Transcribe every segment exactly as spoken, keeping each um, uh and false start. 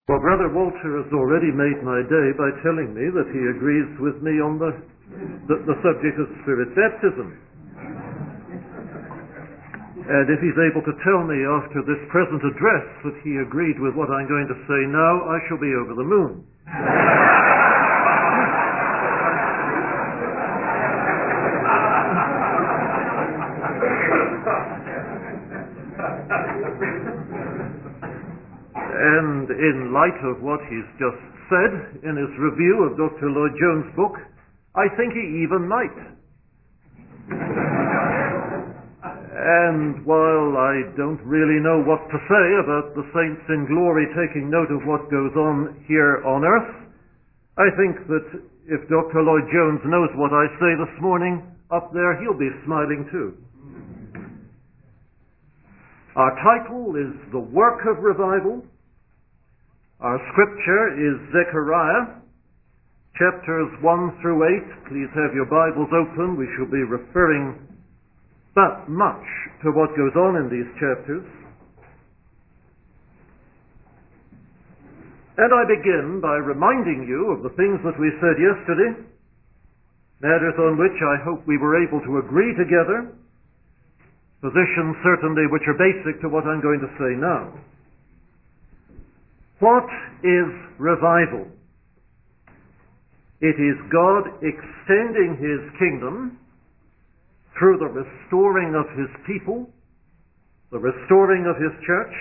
Well, Brother Walter has already made my day by telling me that he agrees with me on the, the, the subject of Spirit baptism. And if he's able to tell me after this present address that he agreed with what I'm going to say now, I shall be over the moon. And in light of what he's just said in his review of Doctor Lloyd Jones' book, I think he even might. And while I don't really know what to say about the saints in glory taking note of what goes on here on earth, I think that if Doctor Lloyd Jones knows what I say this morning, up there he'll be smiling too. Our title is The Work of Revival. Our scripture is Zechariah, chapters one through eight. Please have your Bibles open. We shall be referring but much to what goes on in these chapters. And I begin by reminding you of the things that we said yesterday, matters on which I hope we were able to agree together, positions certainly which are basic to what I'm going to say now. What is revival? It is God extending His kingdom through the restoring of His people, the restoring of His church,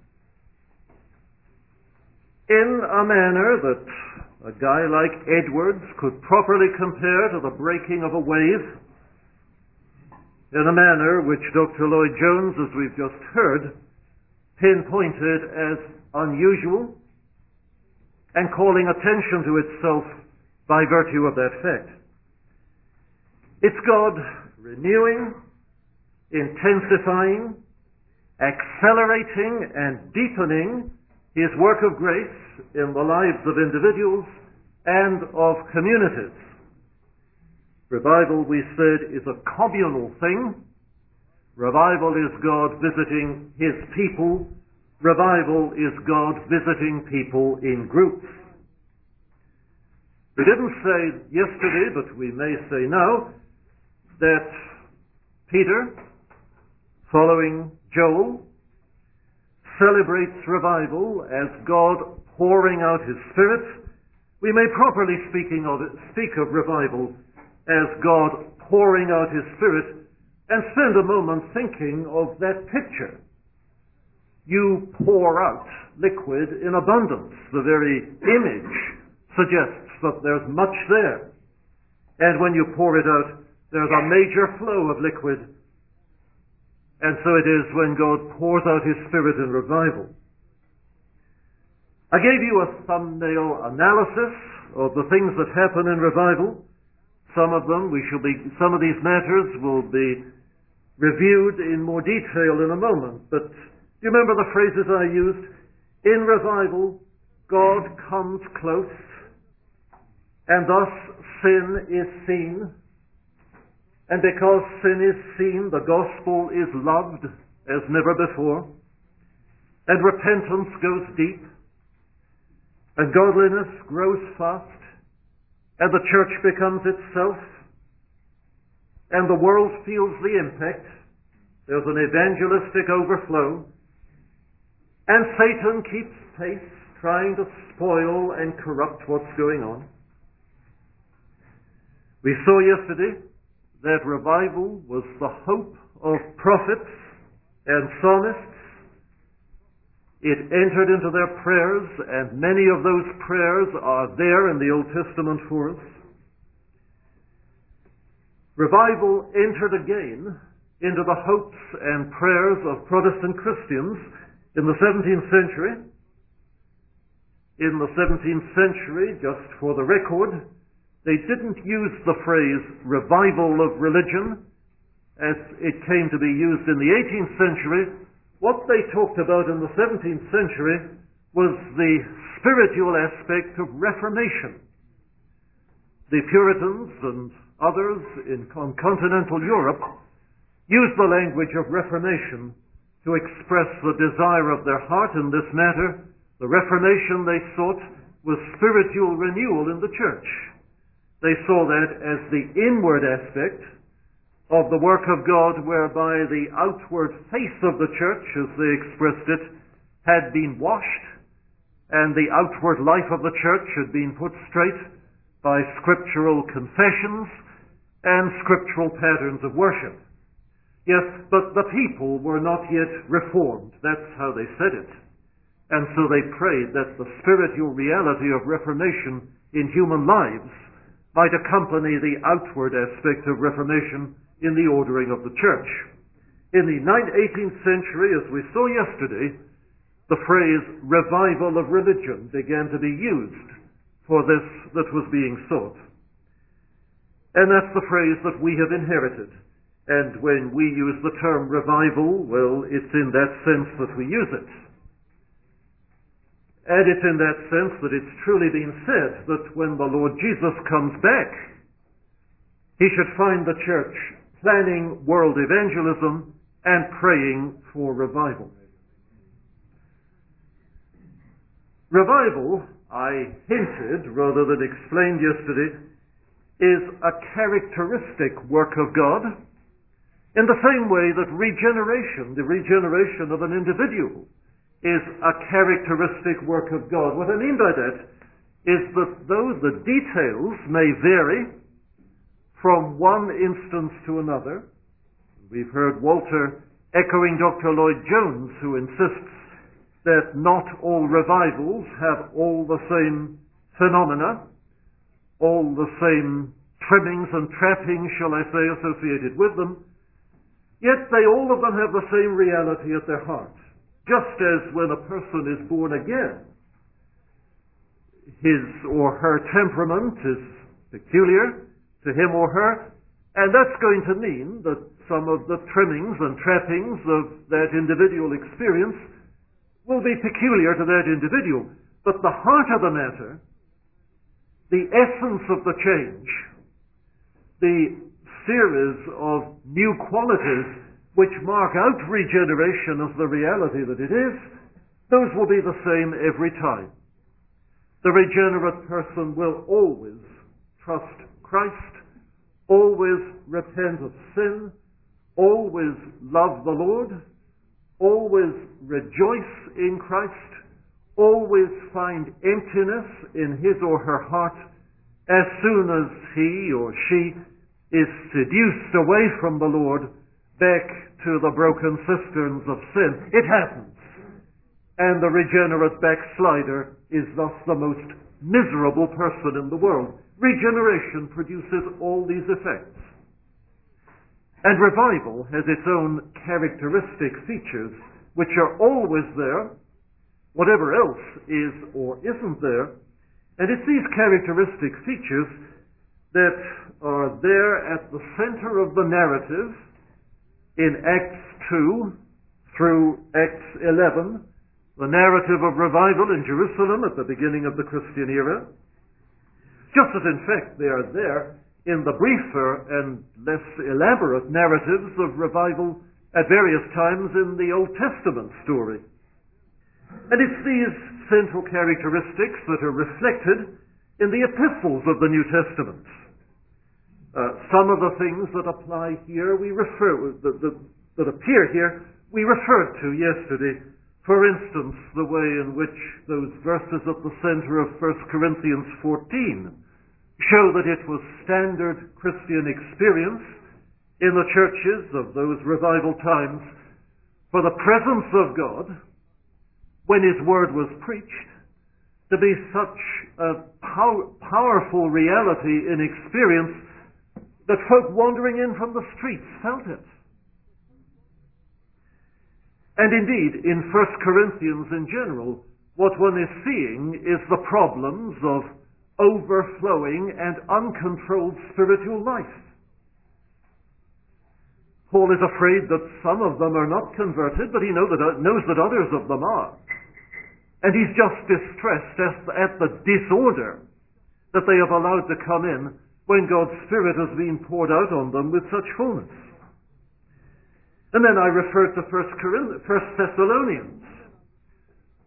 in a manner that a guy like Edwards could properly compare to the breaking of a wave, in a manner which Doctor Lloyd Jones, as we've just heard, pinpointed as unusual and calling attention to itself by virtue of that fact. It's God renewing, intensifying, accelerating, and deepening His work of grace in the lives of individuals and of communities. Revival, we said, is a communal thing. Revival is God visiting His people. Revival is God visiting people in groups. We didn't say yesterday, but we may say now, that Peter, following Joel, celebrates revival as God pouring out His Spirit. We may properly speaking of it, speak of revival as God pouring out His Spirit and spend a moment thinking of that picture. You pour out liquid in abundance. The very image suggests that there's much there. And when you pour it out, there's a major flow of liquid. And so it is when God pours out His Spirit in revival. I gave you a thumbnail analysis of the things that happen in revival. Some of them we shall be, some of these matters will be reviewed in more detail in a moment. But do you remember the phrases I used? In revival, God comes close, and thus sin is seen. And because sin is seen, the gospel is loved as never before. And repentance goes deep. And godliness grows fast. And the church becomes itself. And the world feels the impact. There's an evangelistic overflow. And Satan keeps pace, trying to spoil and corrupt what's going on. We saw yesterday that revival was the hope of prophets and psalmists. It entered into their prayers, and many of those prayers are there in the Old Testament for us. Revival entered again into the hopes and prayers of Protestant Christians in the seventeenth century. In the seventeenth century, just for the record, they didn't use the phrase revival of religion as it came to be used in the eighteenth century. What they talked about in the seventeenth century was the spiritual aspect of Reformation. The Puritans and others in continental Europe used the language of Reformation to express the desire of their heart in this matter The Reformation they sought was spiritual renewal in the church. They saw that as the inward aspect of the work of God, whereby the outward face of the church, as they expressed it, had been washed, and the outward life of the church had been put straight by scriptural confessions and scriptural patterns of worship. Yes, but the people were not yet reformed. That's how they said it. And so they prayed that the spiritual reality of Reformation in human lives might accompany the outward aspect of Reformation in the ordering of the church. In the eighteenth century, as we saw yesterday, the phrase revival of religion began to be used for this that was being sought. And that's the phrase that we have inherited. And when we use the term revival, well, it's in that sense that we use it. And it's in that sense that it's truly been said that when the Lord Jesus comes back, he should find the church planning world evangelism and praying for revival. Revival, I hinted rather than explained yesterday, is a characteristic work of God in the same way that regeneration, the regeneration of an individual, is a characteristic work of God. What I mean by that is that though the details may vary from one instance to another, we've heard Walter echoing Doctor Lloyd-Jones, who insists that not all revivals have all the same phenomena, all the same trimmings and trappings, shall I say, associated with them, yet they all of them have the same reality at their heart. Just as when a person is born again, his or her temperament is peculiar to him or her, and that's going to mean that some of the trimmings and trappings of that individual experience will be peculiar to that individual. But the heart of the matter, the essence of the change, the series of new qualities which mark out regeneration as the reality that it is, those will be the same every time. The regenerate person will always trust Christ, always repent of sin, always love the Lord, always rejoice in Christ, always find emptiness in his or her heart as soon as he or she is seduced away from the Lord back to the broken cisterns of sin. It happens. And the regenerate backslider is thus the most miserable person in the world. Regeneration produces all these effects. And revival has its own characteristic features, which are always there, whatever else is or isn't there. And it's these characteristic features that are there at the center of the narrative in Acts two through Acts eleven, the narrative of revival in Jerusalem at the beginning of the Christian era, just as in fact they are there in the briefer and less elaborate narratives of revival at various times in the Old Testament story. And it's these central characteristics that are reflected in the epistles of the New Testament. Uh, some of the things that apply here, we refer, that, that, that appear here, we referred to yesterday. For instance, the way in which those verses at the center of First Corinthians fourteen show that it was standard Christian experience in the churches of those revival times for the presence of God, when his word was preached, to be such a pow- powerful reality in experience that folk wandering in from the streets felt it. And indeed, in First Corinthians in general, what one is seeing is the problems of overflowing and uncontrolled spiritual life. Paul is afraid that some of them are not converted, but he know that, knows that others of them are. And he's just distressed at the disorder that they have allowed to come in when God's Spirit has been poured out on them with such fullness. And then I referred to First Thessalonians,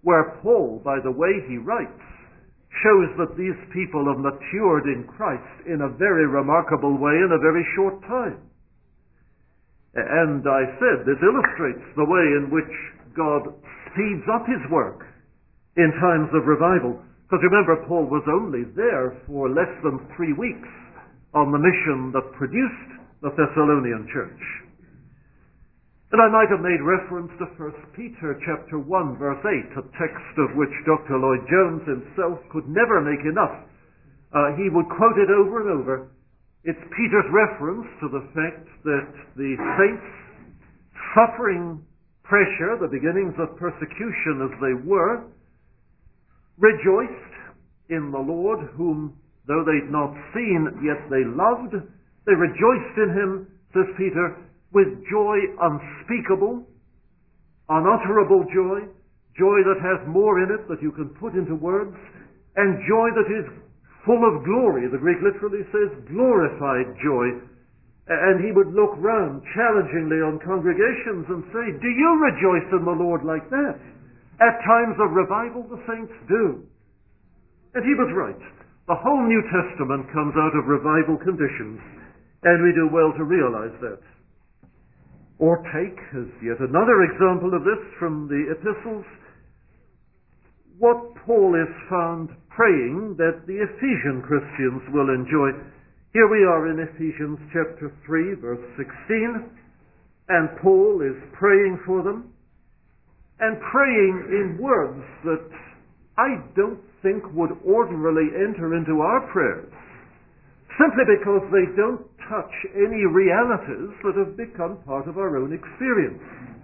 where Paul, by the way he writes, shows that these people have matured in Christ in a very remarkable way in a very short time. And I said this illustrates the way in which God speeds up his work in times of revival. Because remember, Paul was only there for less than three weeks on the mission that produced the Thessalonian church. And I might have made reference to First Peter chapter one, verse eight, a text of which Doctor Lloyd-Jones himself could never make enough. Uh, he would quote it over and over. It's Peter's reference to the fact that the saints, suffering pressure, the beginnings of persecution as they were, rejoiced in the Lord, whom, though they'd not seen, yet they loved. They rejoiced in him, says Peter, with joy unspeakable, unutterable joy, joy that has more in it that you can put into words, and joy that is full of glory. The Greek literally says glorified joy. And he would look round challengingly on congregations and say, do you rejoice in the Lord like that? At times of revival, the saints do. And he was right. The whole New Testament comes out of revival conditions, and we do well to realize that. Or take, as yet another example of this from the epistles, what Paul is found praying that the Ephesian Christians will enjoy. Here we are in Ephesians chapter three, verse sixteen, and Paul is praying for them, and praying in words that I don't think would ordinarily enter into our prayers, simply because they don't touch any realities that have become part of our own experience.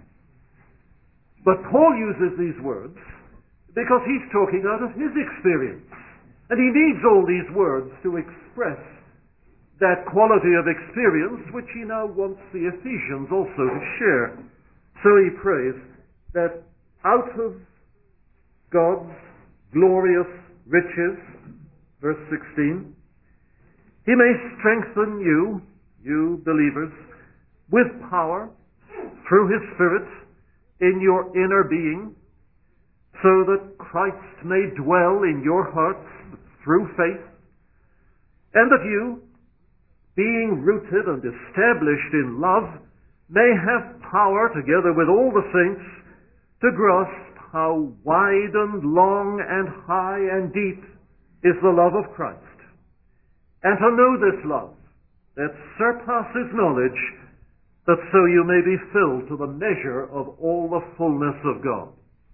But Paul uses these words because he's talking out of his experience. And he needs all these words to express that quality of experience which he now wants the Ephesians also to share. So he prays that out of God's glorious riches, verse sixteen, he may strengthen you, you believers, with power through his Spirit in your inner being, so that Christ may dwell in your hearts through faith, and that you, being rooted and established in love, may have power, together with all the saints, to grasp how wide and long and high and deep is the love of Christ, and to know this love that surpasses knowledge, that so you may be filled to the measure of all the fullness of God.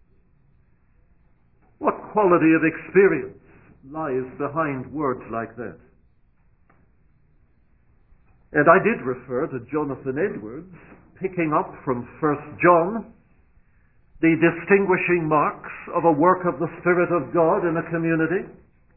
What quality of experience lies behind words like that? And I did refer to Jonathan Edwards, picking up from First John, the distinguishing marks of a work of the Spirit of God in a community,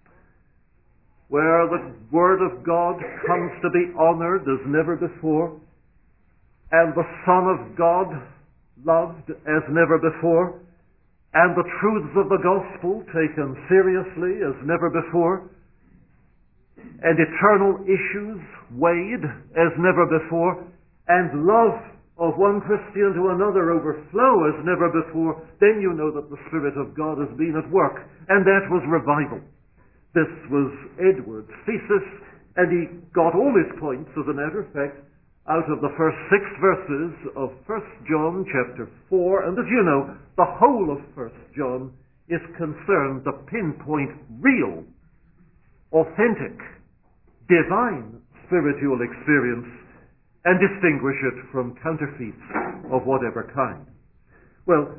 where the Word of God comes to be honored as never before, and the Son of God loved as never before, and the truths of the gospel taken seriously as never before, and eternal issues weighed as never before, and love of one Christian to another overflow as never before, then you know that the Spirit of God has been at work, and that was revival. This was Edwards' thesis, and he got all his points, as a matter of fact, out of the first six verses of First John chapter four. And as you know, the whole of First John is concerned to pinpoint real, authentic, divine spiritual experience and distinguish it from counterfeits of whatever kind. Well,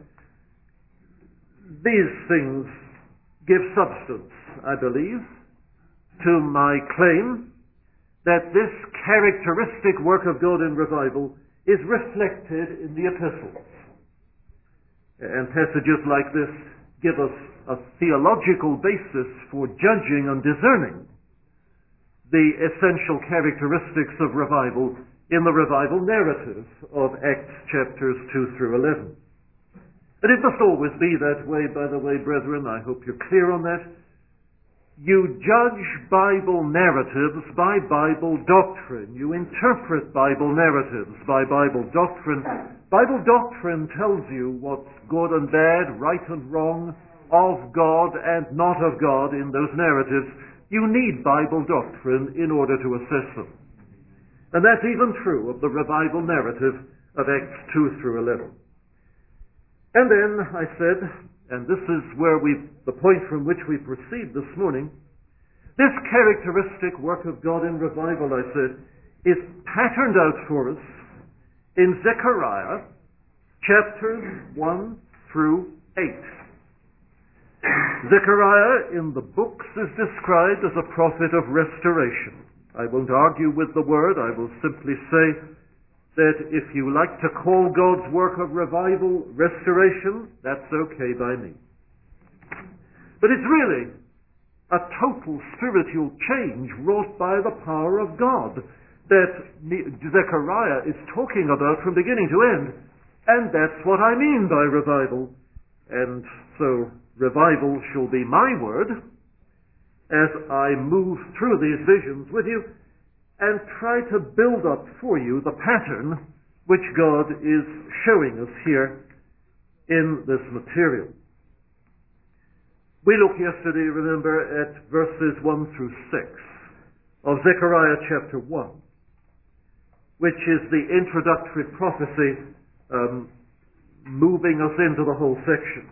these things give substance, I believe, to my claim that this characteristic work of God in revival is reflected in the epistles. And passages like this give us a theological basis for judging and discerning the essential characteristics of revival in the revival narrative of Acts chapters two through eleven. And it must always be that way, by the way, brethren. I hope you're clear on that. You judge Bible narratives by Bible doctrine. You interpret Bible narratives by Bible doctrine. Bible doctrine tells you what's good and bad, right and wrong, of God and not of God in those narratives. You need Bible doctrine in order to assess them. And that's even true of the revival narrative of Acts two through eleven. And then I said, and this is where we, the point from which we proceed this morning, this characteristic work of God in revival, I said, is patterned out for us in Zechariah chapters one through eight. Zechariah in the books is described as a prophet of restoration. I won't argue with the word. I will simply say that if you like to call God's work of revival restoration, that's okay by me. But it's really a total spiritual change wrought by the power of God that Zechariah is talking about from beginning to end. And that's what I mean by revival. And so revival shall be my word as I move through these visions with you and try to build up for you the pattern which God is showing us here in this material. We looked yesterday, remember, at verses one through six of Zechariah chapter one, which is the introductory prophecy um, moving us into the whole section.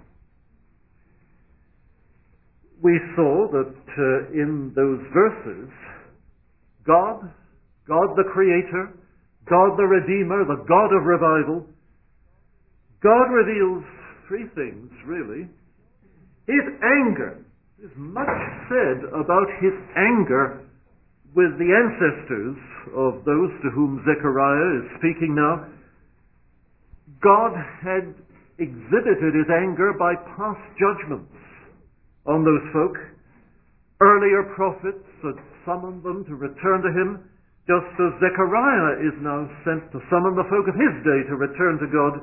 We saw that uh, in those verses, God, God the Creator, God the Redeemer, the God of revival, God reveals three things, really. His anger. There's much said about his anger with the ancestors of those to whom Zechariah is speaking now. God had exhibited his anger by past judgments on those folk. Earlier prophets had summoned them to return to him, just as Zechariah is now sent to summon the folk of his day to return to God.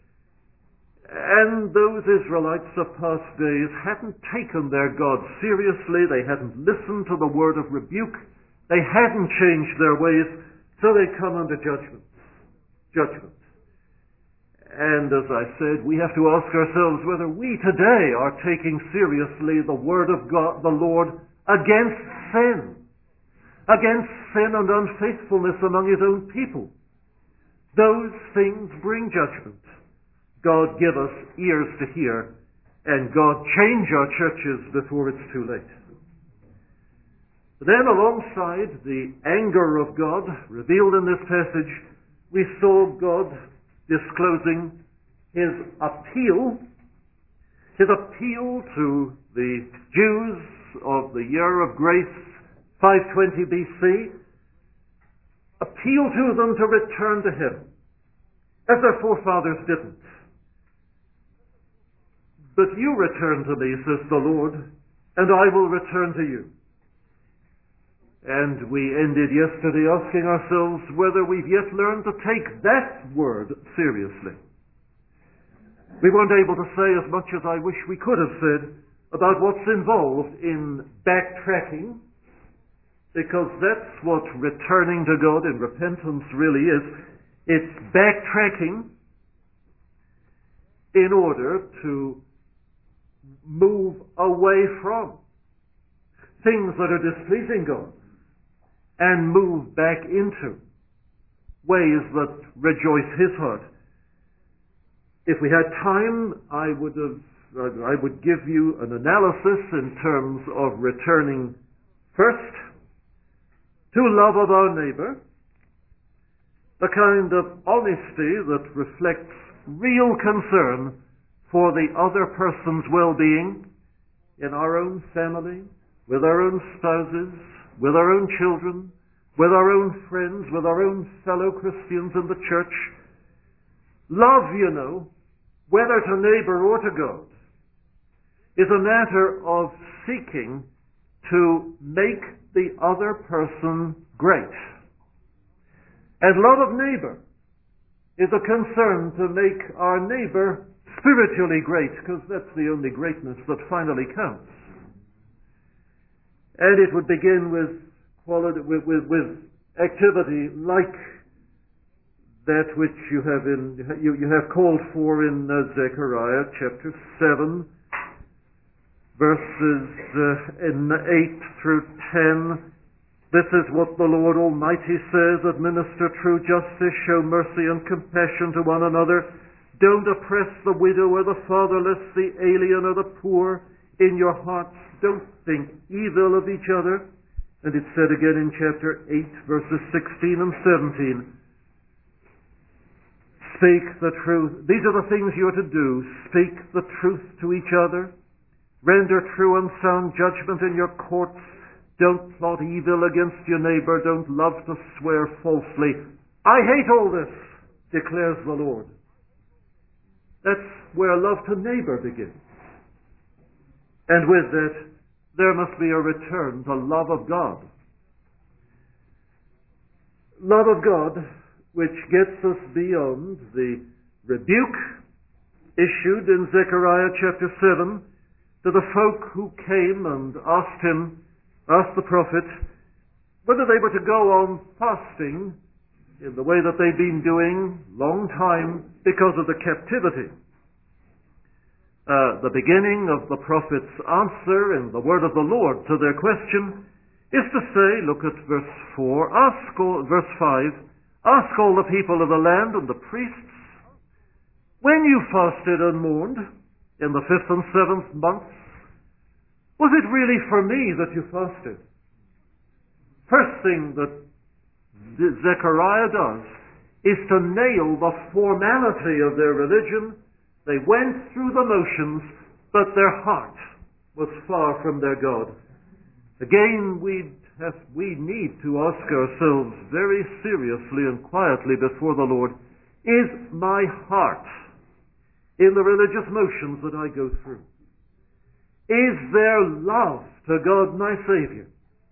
And those Israelites of past days hadn't taken their God seriously. They hadn't listened to the word of rebuke. They hadn't changed their ways, so they come under judgment. Judgment. And as I said, we have to ask ourselves whether we today are taking seriously the word of God, the Lord, against sin. Against sin and unfaithfulness among his own people. Those things bring judgment. God give us ears to hear, and God change our churches before it's too late. Then alongside the anger of God revealed in this passage, we saw God disclosing his appeal, his appeal to the Jews of the year of grace, five twenty B C, appeal to them to return to him, as their forefathers didn't. But you return to me, says the Lord, and I will return to you. And we ended yesterday asking ourselves whether we've yet learned to take that word seriously. We weren't able to say as much as I wish we could have said about what's involved in backtracking, because that's what returning to God in repentance really is. It's backtracking in order to move away from things that are displeasing God and move back into ways that rejoice his heart. If we had time, I would have, I would give you an analysis in terms of returning first to love of our neighbor, the kind of honesty that reflects real concern for the other person's well-being in our own family, with our own spouses, with our own children, with our own friends, with our own fellow Christians in the church. Love, you know, whether to neighbor or to God, is a matter of seeking to make the other person great. And love of neighbor is a concern to make our neighbor spiritually great, because that's the only greatness that finally counts. And it would begin with quality, with, with, with activity like that which you have in you, you have called for in uh, Zechariah chapter seven, verses uh, in eight through ten. This is what the Lord Almighty says: administer true justice, show mercy and compassion to one another. Don't oppress the widow or the fatherless, the alien or the poor in your hearts. Don't think evil of each other. And it's said again in chapter eight, verses sixteen and seventeen. Speak the truth. These are the things you are to do. Speak the truth to each other. Render true and sound judgment in your courts. Don't plot evil against your neighbor. Don't love to swear falsely. I hate all this, declares the Lord. That's where love to neighbor begins. And with that, there must be a return to love of God. Love of God, which gets us beyond the rebuke issued in Zechariah chapter seven to the folk who came and asked him, asked the prophet, whether they were to go on fasting in the way that they'd been doing long time because of the captivity. Uh, the beginning of the prophet's answer in the word of the Lord to their question is to say, look at verse four, ask all, verse five, ask all the people of the land and the priests, when you fasted and mourned in the fifth and seventh months, was it really for me that you fasted? First thing that Zechariah does is to nail the formality of their religion. They went through the motions, but their heart was far from their God. Again, we have, we need to ask ourselves very seriously and quietly before the Lord, is my heart in the religious motions that I go through? Is there love to God my Savior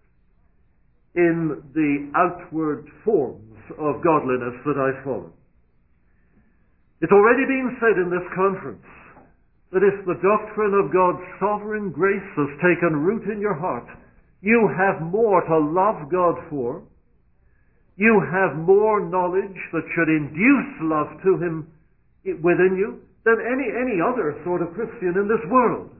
in the outward forms of godliness that I follow? It's already been said in this conference that if the doctrine of God's sovereign grace has taken root in your heart, you have more to love God for. You have more knowledge that should induce love to Him within you than any, any other sort of Christian in this world.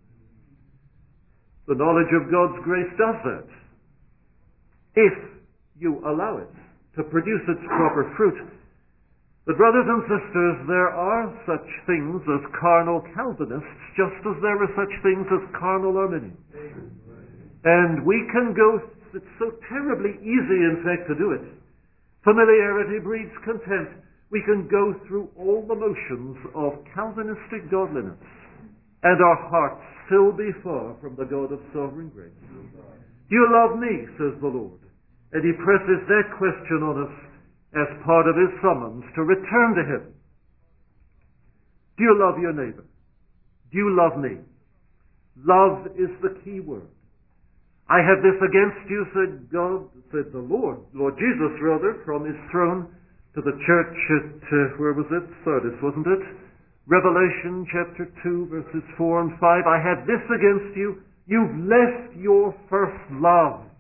The knowledge of God's grace does that, if you allow it to produce its proper fruit. But brothers and sisters, there are such things as carnal Calvinists, just as there are such things as carnal Arminians. And we can go, it's so terribly easy, in fact, to do it. Familiarity breeds contempt. We can go through all the motions of Calvinistic godliness, and our hearts still be far from the God of sovereign grace. Do you love me, says the Lord? And He presses that question on us as part of His summons to return to Him. Do you love your neighbor? Do you love me? Love is the key word. I have this against you, said God, said the Lord, Lord Jesus rather, from His throne to the church at, uh, where was it? Sardis, wasn't it? Revelation chapter two, verses four and five. I have this against you. You've left your first love.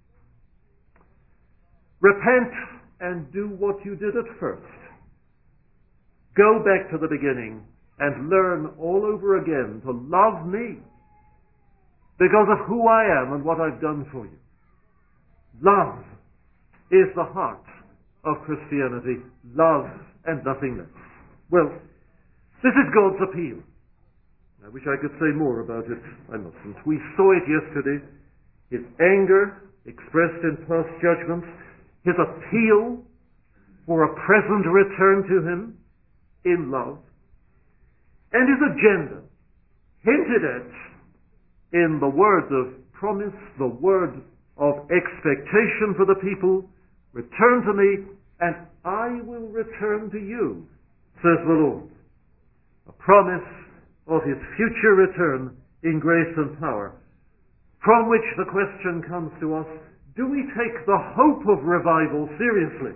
Repent and do what you did at first. Go back to the beginning and learn all over again to love me because of who I am and what I've done for you. Love is the heart of Christianity. Love and nothing less. Well, this is God's appeal. I wish I could say more about it. I mustn't. We saw it yesterday. His anger expressed in past judgments. His appeal for a present return to Him in love. And His agenda hinted at in the word of promise, the word of expectation for the people. Return to me, and I will return to you, says the Lord. A promise of His future return in grace and power, from which the question comes to us, do we take the hope of revival seriously?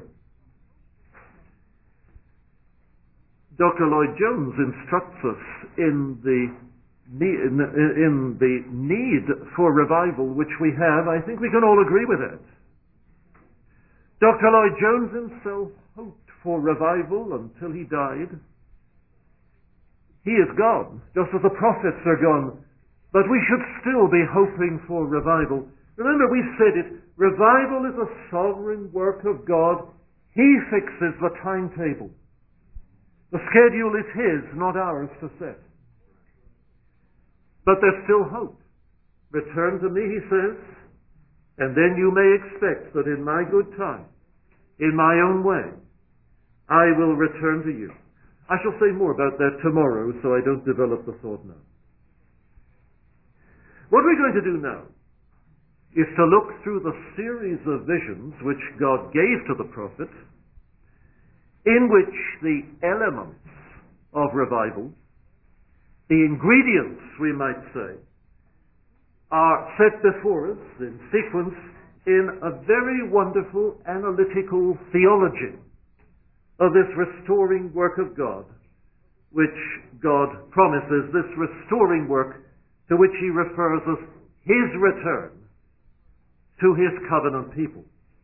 Doctor Lloyd Jones instructs us in the, in the need for revival which we have. I think we can all agree with that. Doctor Lloyd Jones himself hoped for revival until he died. He is gone, just as the prophets are gone. But we should still be hoping for revival. Remember, we said it, revival is a sovereign work of God. He fixes the timetable. The schedule is his, not ours to set. But there's still hope. Return to me, he says, and then you may expect that in my good time, in my own way, I will return to you. I shall say more about that tomorrow, so I don't develop the thought now. What we're going to do now is to look through the series of visions which God gave to the prophet, in which the elements of revival, the ingredients, we might say, are set before us in sequence in a very wonderful analytical theology of this restoring work of God, which God promises, this restoring work to which he refers as his return to his covenant people.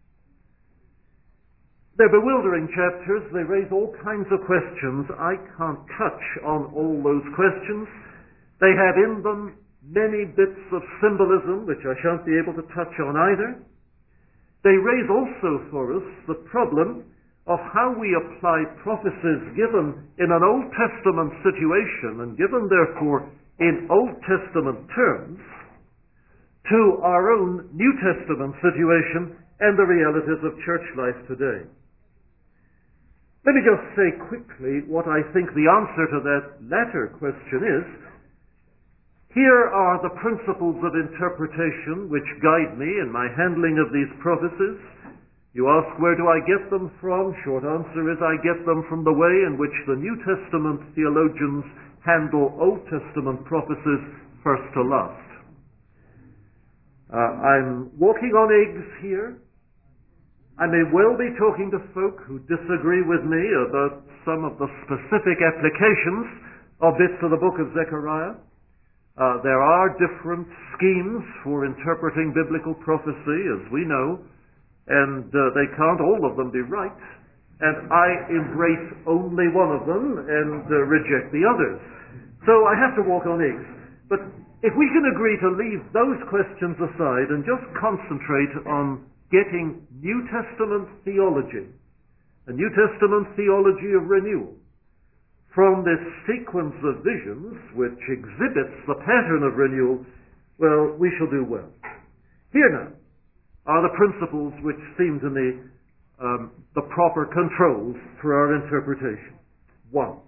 They're bewildering chapters. They raise all kinds of questions. I can't touch on all those questions. They have in them many bits of symbolism, which I shan't be able to touch on either. They raise also for us the problem of how we apply prophecies given in an Old Testament situation and given, therefore, in Old Testament terms to our own New Testament situation and the realities of church life today. Let me just say quickly what I think the answer to that latter question is. Here are the principles of interpretation which guide me in my handling of these prophecies. You ask, where do I get them from? Short answer is, I get them from the way in which the New Testament theologians handle Old Testament prophecies first to last. Uh, I'm walking on eggs here. I may well be talking to folk who disagree with me about some of the specific applications of bits of the book of Zechariah. Uh, there are different schemes for interpreting biblical prophecy, as we know, and uh, they can't all of them be right. And I embrace only one of them and uh, reject the others. So I have to walk on eggs. But if we can agree to leave those questions aside and just concentrate on getting New Testament theology, a New Testament theology of renewal, from this sequence of visions which exhibits the pattern of renewal, well, we shall do well. Here now are the principles which seem to me um, the proper controls for our interpretation. One,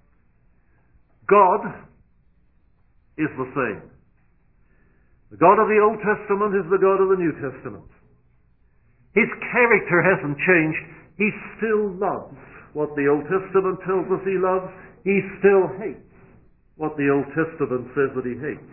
God is the same. The God of the Old Testament is the God of the New Testament. His character hasn't changed. He still loves what the Old Testament tells us he loves. He still hates what the Old Testament says that he hates.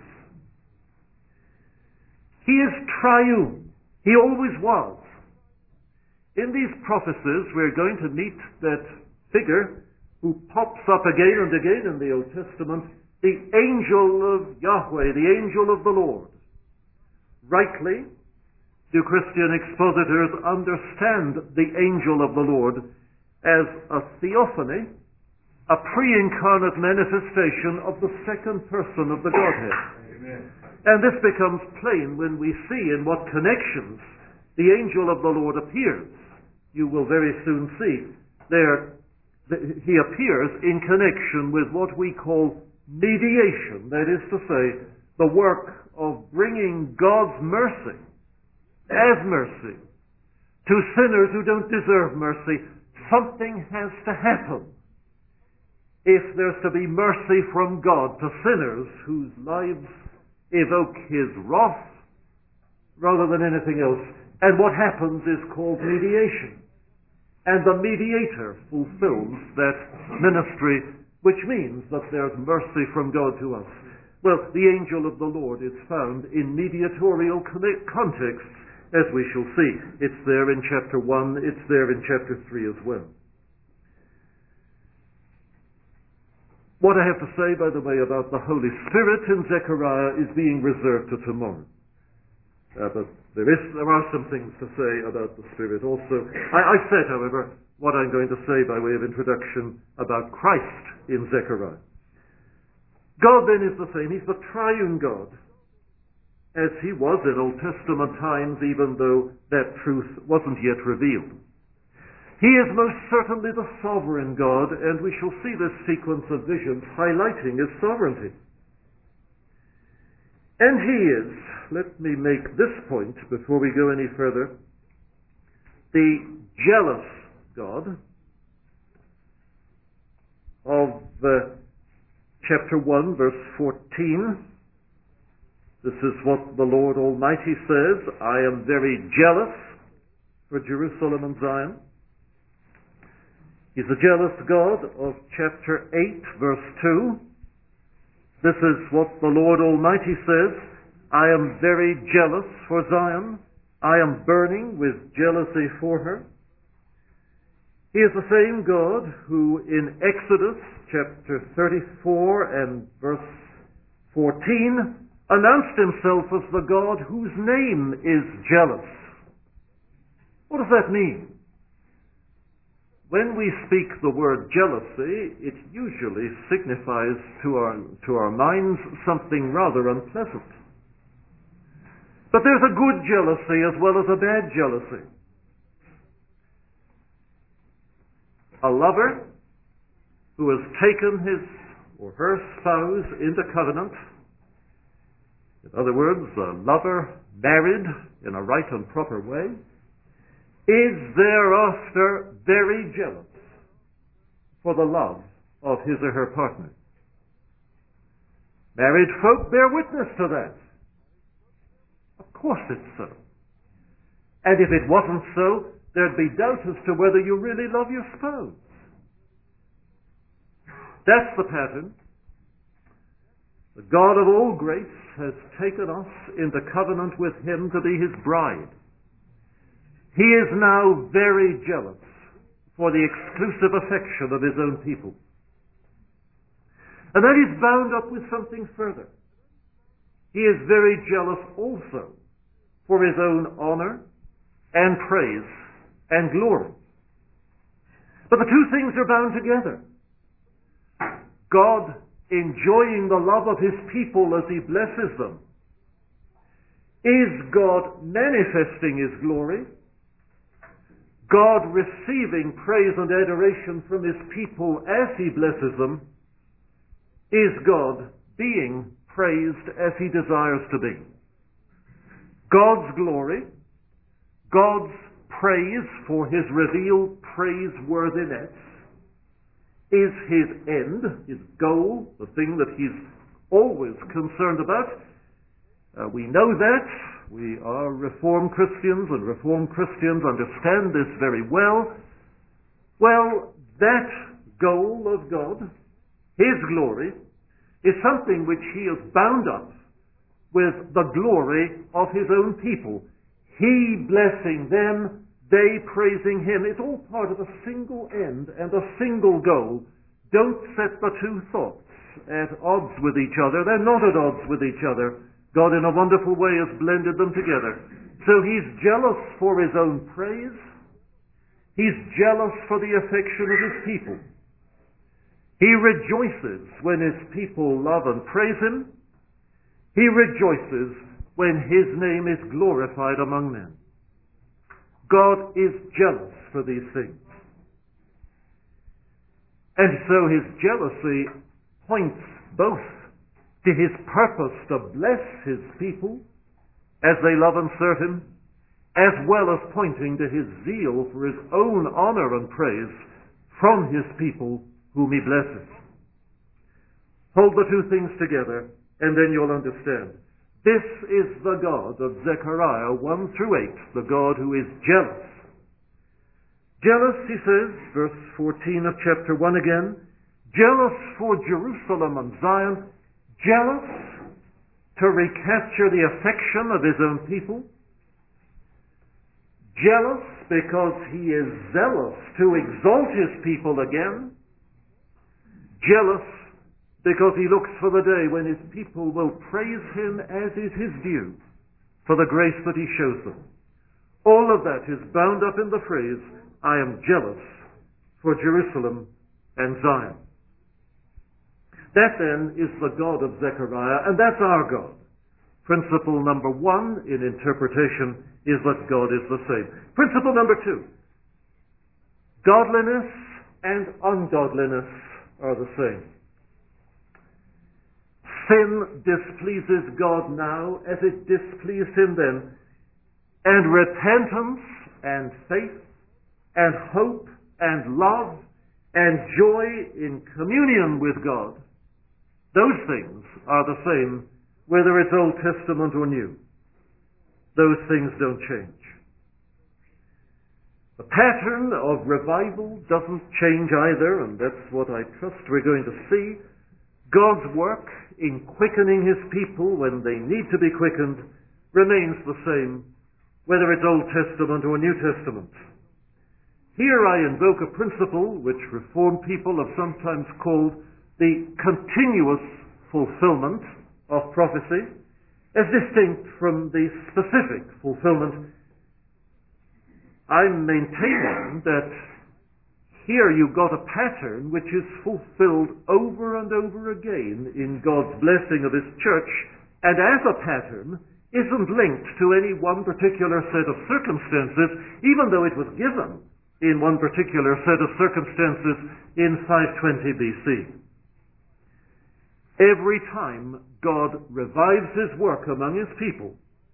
He is triune. He always was. In these prophecies, we're going to meet that figure who pops up again and again in the Old Testament, the angel of Yahweh, the angel of the Lord. Rightly do Christian expositors understand the angel of the Lord as a theophany, a pre-incarnate manifestation of the second person of the Godhead. Amen. And this becomes plain when we see in what connections the angel of the Lord appears. You will very soon see there he appears in connection with what we call mediation, that is to say, the work of bringing God's mercy as mercy to sinners who don't deserve mercy. Something has to happen if there's to be mercy from God to sinners whose lives evoke his wrath rather than anything else. And what happens is called mediation. And the mediator fulfills that ministry, which means that there's mercy from God to us. Well, the angel of the Lord is found in mediatorial contexts, as we shall see. It's there in chapter one, it's there in chapter three as well. What I have to say, by the way, about the Holy Spirit in Zechariah is being reserved to tomorrow. Uh, but there is, there are some things to say about the Spirit also. I, I said, however, what I'm going to say by way of introduction about Christ in Zechariah. God then is the same. He's the triune God, as he was in Old Testament times, even though that truth wasn't yet revealed. He is most certainly the sovereign God, and we shall see this sequence of visions highlighting his sovereignty. And he is, let me make this point before we go any further, the jealous God of uh, chapter one, verse fourteen. This is what the Lord Almighty says, I am very jealous for Jerusalem and Zion. He's the jealous God of chapter eight, verse two. This is what the Lord Almighty says, I am very jealous for Zion. I am burning with jealousy for her. He is the same God who in Exodus chapter thirty-four and verse fourteen announced himself as the God whose name is jealous. What does that mean? When we speak the word jealousy, it usually signifies to our, to our minds something rather unpleasant. But there's a good jealousy as well as a bad jealousy. A lover who has taken his or her spouse into covenant, in other words, a lover married in a right and proper way, is thereafter very jealous for the love of his or her partner. Married folk bear witness to that. Of course it's so. And if it wasn't so, there'd be doubt as to whether you really love your spouse. That's the pattern. The God of all grace has taken us into covenant with him to be his bride. He is now very jealous for the exclusive affection of his own people. And that is bound up with something further. He is very jealous also for his own honor and praise and glory. But the two things are bound together. God enjoying the love of his people as he blesses them. Is God manifesting his glory? God receiving praise and adoration from his people as he blesses them? Is God being praised as he desires to be? God's glory, God's praise for his revealed praiseworthiness is his end, his goal, the thing that he's always concerned about. Uh, we know that. We are Reformed Christians, and Reformed Christians understand this very well. Well, that goal of God, his glory, is something which he has bound up with the glory of his own people. He blessing them, they praising him. It's all part of a single end and a single goal. Don't set the two thoughts at odds with each other. They're not at odds with each other. God in a wonderful way has blended them together. So he's jealous for his own praise. He's jealous for the affection of his people. He rejoices when his people love and praise him. He rejoices when his name is glorified among men. God is jealous for these things. And so his jealousy points both to his purpose to bless his people as they love and serve him, as well as pointing to his zeal for his own honor and praise from his people whom he blesses. Hold the two things together, and then you'll understand. This is the God of Zechariah one through eight, the God who is jealous. Jealous, he says, verse fourteen of chapter one again, jealous for Jerusalem and Zion, jealous to recapture the affection of his own people, jealous because he is zealous to exalt his people again, jealous because he looks for the day when his people will praise him as is his due for the grace that he shows them. All of that is bound up in the phrase, I am jealous for Jerusalem and Zion. That then is the God of Zechariah, and that's our God. Principle number one in interpretation is that God is the same. Principle number two, godliness and ungodliness are the same. Sin displeases God now as it displeased him then, and repentance and faith and hope and love and joy in communion with God, those things are the same whether it's Old Testament or New. Those things don't change. The pattern of revival doesn't change either, and that's what I trust we're going to see. God's work in quickening his people when they need to be quickened remains the same, whether it's Old Testament or New Testament. Here I invoke a principle which Reformed people have sometimes called the continuous fulfillment of prophecy, as distinct from the specific fulfillment. I'm maintaining that here you've got a pattern which is fulfilled over and over again in God's blessing of his church, and as a pattern isn't linked to any one particular set of circumstances, even though it was given in one particular set of circumstances in five twenty B C. Every time God revives his work among his people,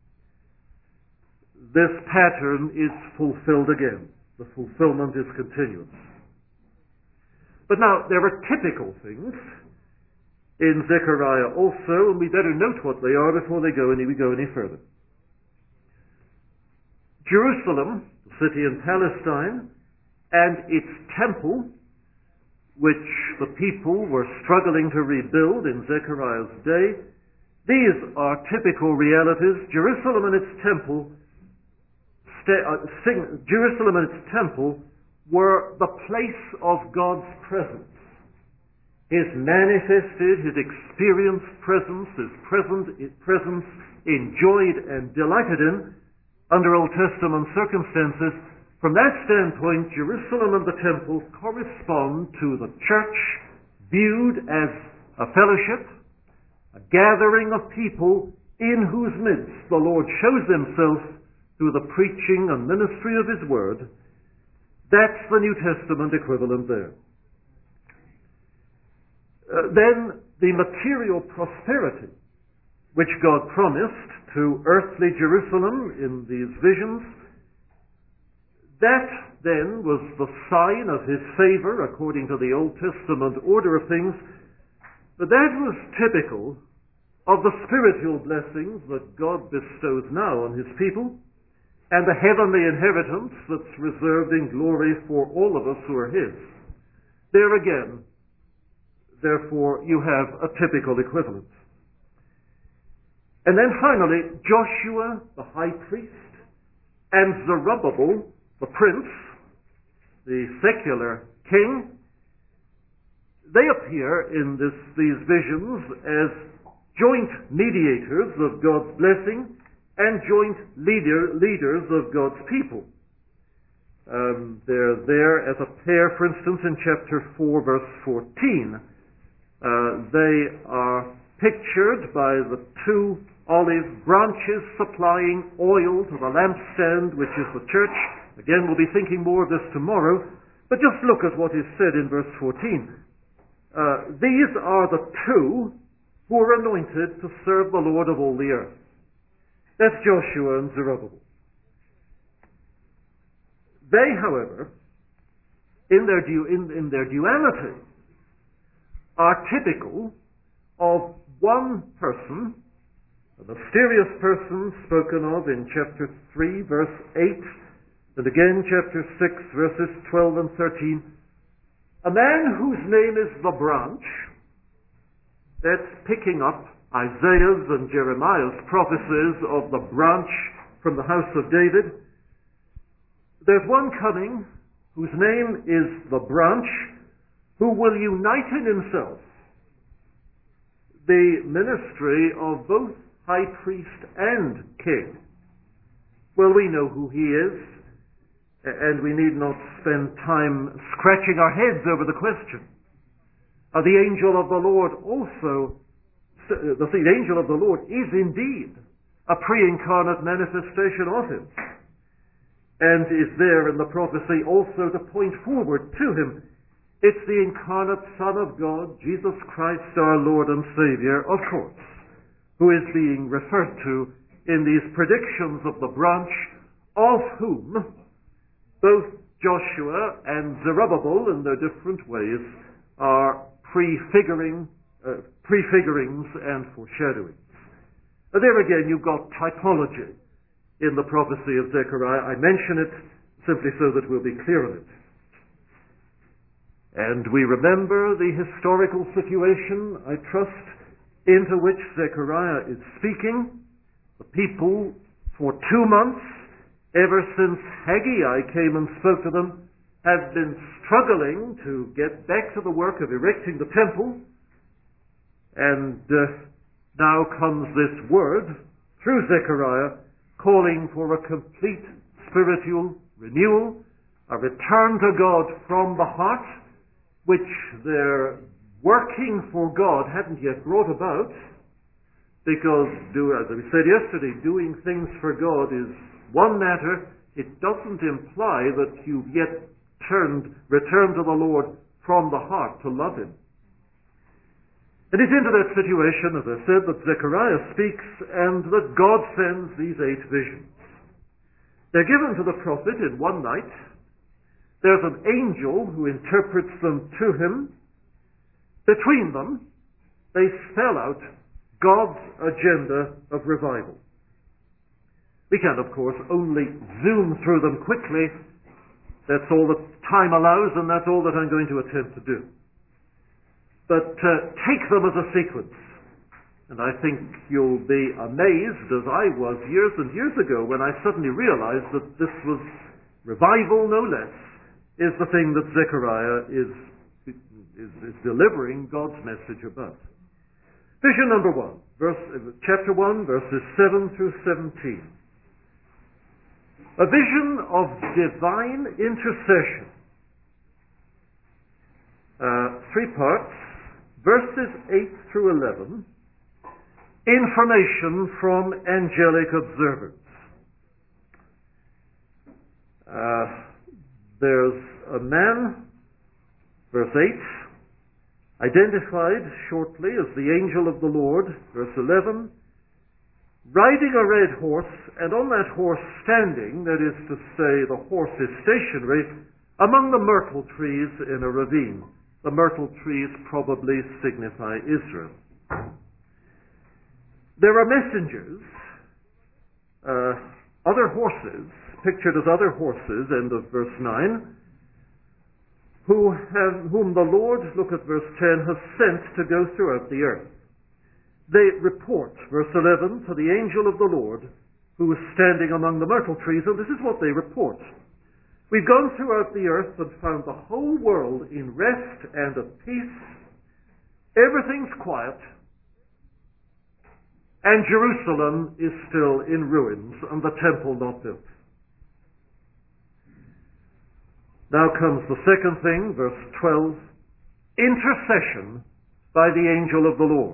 this pattern is fulfilled again. The fulfillment is continuous. But now, there are typical things in Zechariah also, and we better note what they are before they go any, we go any further. Jerusalem, the city in Palestine, and its temple, which the people were struggling to rebuild in Zechariah's day, these are typical realities. Jerusalem and its temple, sta- uh, sing, Jerusalem and its temple were the place of God's presence. His manifested, his experienced presence, his present, his presence enjoyed and delighted in under Old Testament circumstances. From that standpoint, Jerusalem and the temple correspond to the church viewed as a fellowship, a gathering of people in whose midst the Lord shows himself through the preaching and ministry of his word. That's the New Testament equivalent there. Uh, then the material prosperity which God promised to earthly Jerusalem in these visions, that then was the sign of his favor according to the Old Testament order of things, but that was typical of the spiritual blessings that God bestows now on his people, and the heavenly inheritance that's reserved in glory for all of us who are his. There again, therefore, you have a typical equivalent. And then finally, Joshua, the high priest, and Zerubbabel, the prince, the secular king, they appear in this, these visions as joint mediators of God's blessing and joint leader, leaders of God's people. Um, they're there as a pair, for instance, in chapter four, verse fourteen. Uh, they are pictured by the two olive branches supplying oil to the lampstand, which is the church. Again, we'll be thinking more of this tomorrow, but just look at what is said in verse fourteen. Uh, these are the two who are anointed to serve the Lord of all the earth. That's Joshua and Zerubbabel. They, however, in their, du- in, in their duality, are typical of one person, a mysterious person spoken of in chapter three, verse eight, and again chapter six, verses twelve and thirteen, a man whose name is the branch. That's picking up Isaiah's and Jeremiah's prophecies of the branch from the house of David. There's one coming whose name is the branch, who will unite in himself the ministry of both high priest and king. Well, we know who he is. and we need not spend time scratching our heads over the question. Uh, the angel of the Lord also, the, the angel of the Lord is indeed a pre-incarnate manifestation of him, and is there in the prophecy also to point forward to him. It's the incarnate Son of God, Jesus Christ, our Lord and Savior, of course, who is being referred to in these predictions of the branch, of whom both Joshua and Zerubbabel, in their different ways, are prefiguring, uh, prefigurings and foreshadowings. Uh, there again, you've got typology in the prophecy of Zechariah. I mention it simply so that we'll be clear on it. And we remember the historical situation, I trust, into which Zechariah is speaking. The people, for two months, ever since Haggai came and spoke to them, have been struggling to get back to the work of erecting the temple. And uh, now comes this word through Zechariah calling for a complete spiritual renewal, a return to God from the heart, which their working for God hadn't yet brought about, because, do, as we said yesterday, doing things for God is one matter. It doesn't imply that you've yet turned, returned to the Lord from the heart to love him. It is into that situation, as I said, that Zechariah speaks, and that God sends these eight visions. They're given to the prophet in one night. There's an angel who interprets them to him. Between them, they spell out God's agenda of revival. We can, of course, only zoom through them quickly. That's all that time allows, and that's all that I'm going to attempt to do. But uh, take them as a sequence. And I think you'll be amazed, as I was years and years ago, when I suddenly realized that this was revival, no less, is the thing that Zechariah is, is, is delivering God's message about. Vision number one, verse, chapter one, verses seven through seventeen. A vision of divine intercession. Uh, three parts, verses eight through eleven. Information from angelic observers. Uh, there's a man, verse eight, identified shortly as the angel of the Lord, verse eleven, riding a red horse, and on that horse standing, that is to say, the horse is stationary, among the myrtle trees in a ravine. The myrtle trees probably signify Israel. There are messengers, uh, other horses, pictured as other horses, end of verse nine, who have, whom the Lord, look at verse ten, has sent to go throughout the earth. They report, verse eleven, to the angel of the Lord, who is standing among the myrtle trees, and this is what they report. We've gone throughout the earth and found the whole world in rest and at peace. Everything's quiet. And Jerusalem is still in ruins, and the temple not built. Now comes the second thing, verse twelve, intercession by the angel of the Lord.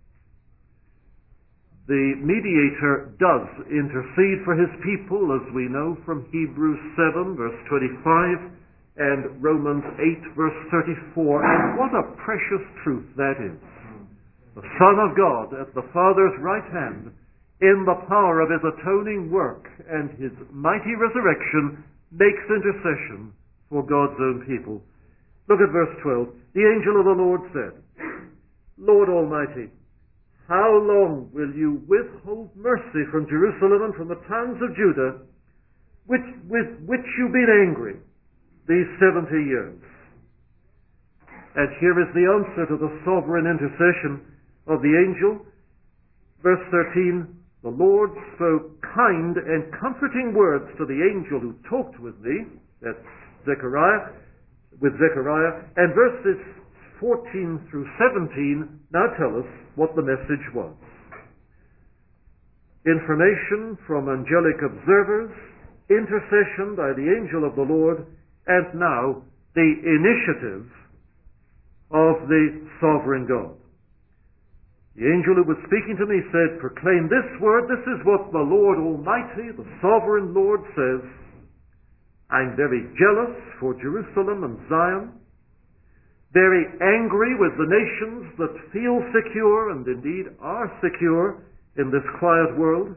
The mediator does intercede for his people, as we know from Hebrews seven, verse twenty-five, and Romans eight, verse thirty-four. And what a precious truth that is. The Son of God at the Father's right hand, in the power of his atoning work and his mighty resurrection, makes intercession for God's own people. Look at verse twelve. The angel of the Lord said, Lord Almighty, how long will you withhold mercy from Jerusalem and from the towns of Judah, which, with which you've been angry these seventy years? And here is the answer to the sovereign intercession of the angel. Verse thirteen, the Lord spoke kind and comforting words to the angel who talked with me, that's Zechariah, with Zechariah, and verses fourteen through seventeen now tell us what the message was. Information from angelic observers, intercession by the angel of the Lord, and now the initiative of the sovereign God. The angel who was speaking to me said, "Proclaim this word. This is what the Lord Almighty, the sovereign Lord, says. I'm very jealous for Jerusalem and Zion, very angry with the nations that feel secure and indeed are secure in this quiet world.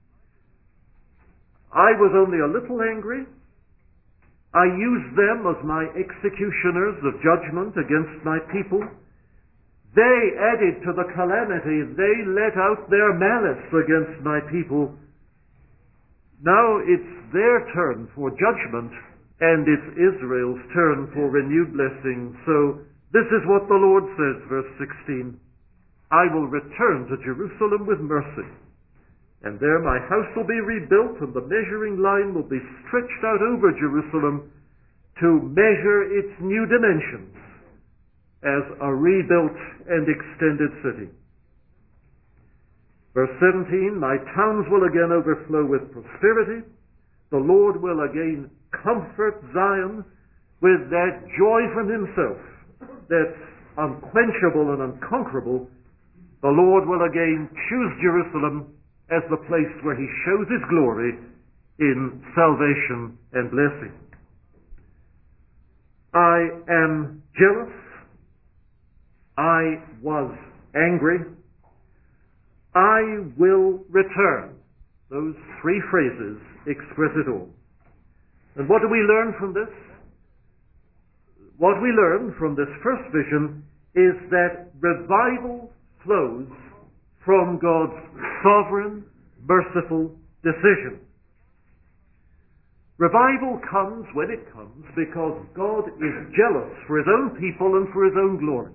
I was only a little angry. I used them as my executioners of judgment against my people. They added to the calamity. They let out their malice against my people. Now it's their turn for judgment, and it's Israel's turn for renewed blessing. So this is what the Lord says, verse sixteen. I will return to Jerusalem with mercy, and there my house will be rebuilt, and the measuring line will be stretched out over Jerusalem to measure its new dimensions as a rebuilt and extended city. Verse seventeen, my towns will again overflow with prosperity. The Lord will again comfort Zion with that joy from himself that's unquenchable and unconquerable. The Lord will again choose Jerusalem as the place where he shows his glory in salvation and blessing. I am jealous. I was angry. I will return. Those three phrases express it all. And what do we learn from this? What we learn from this first vision is that revival flows from God's sovereign, merciful decision. Revival comes when it comes because God is jealous for his own people and for his own glory.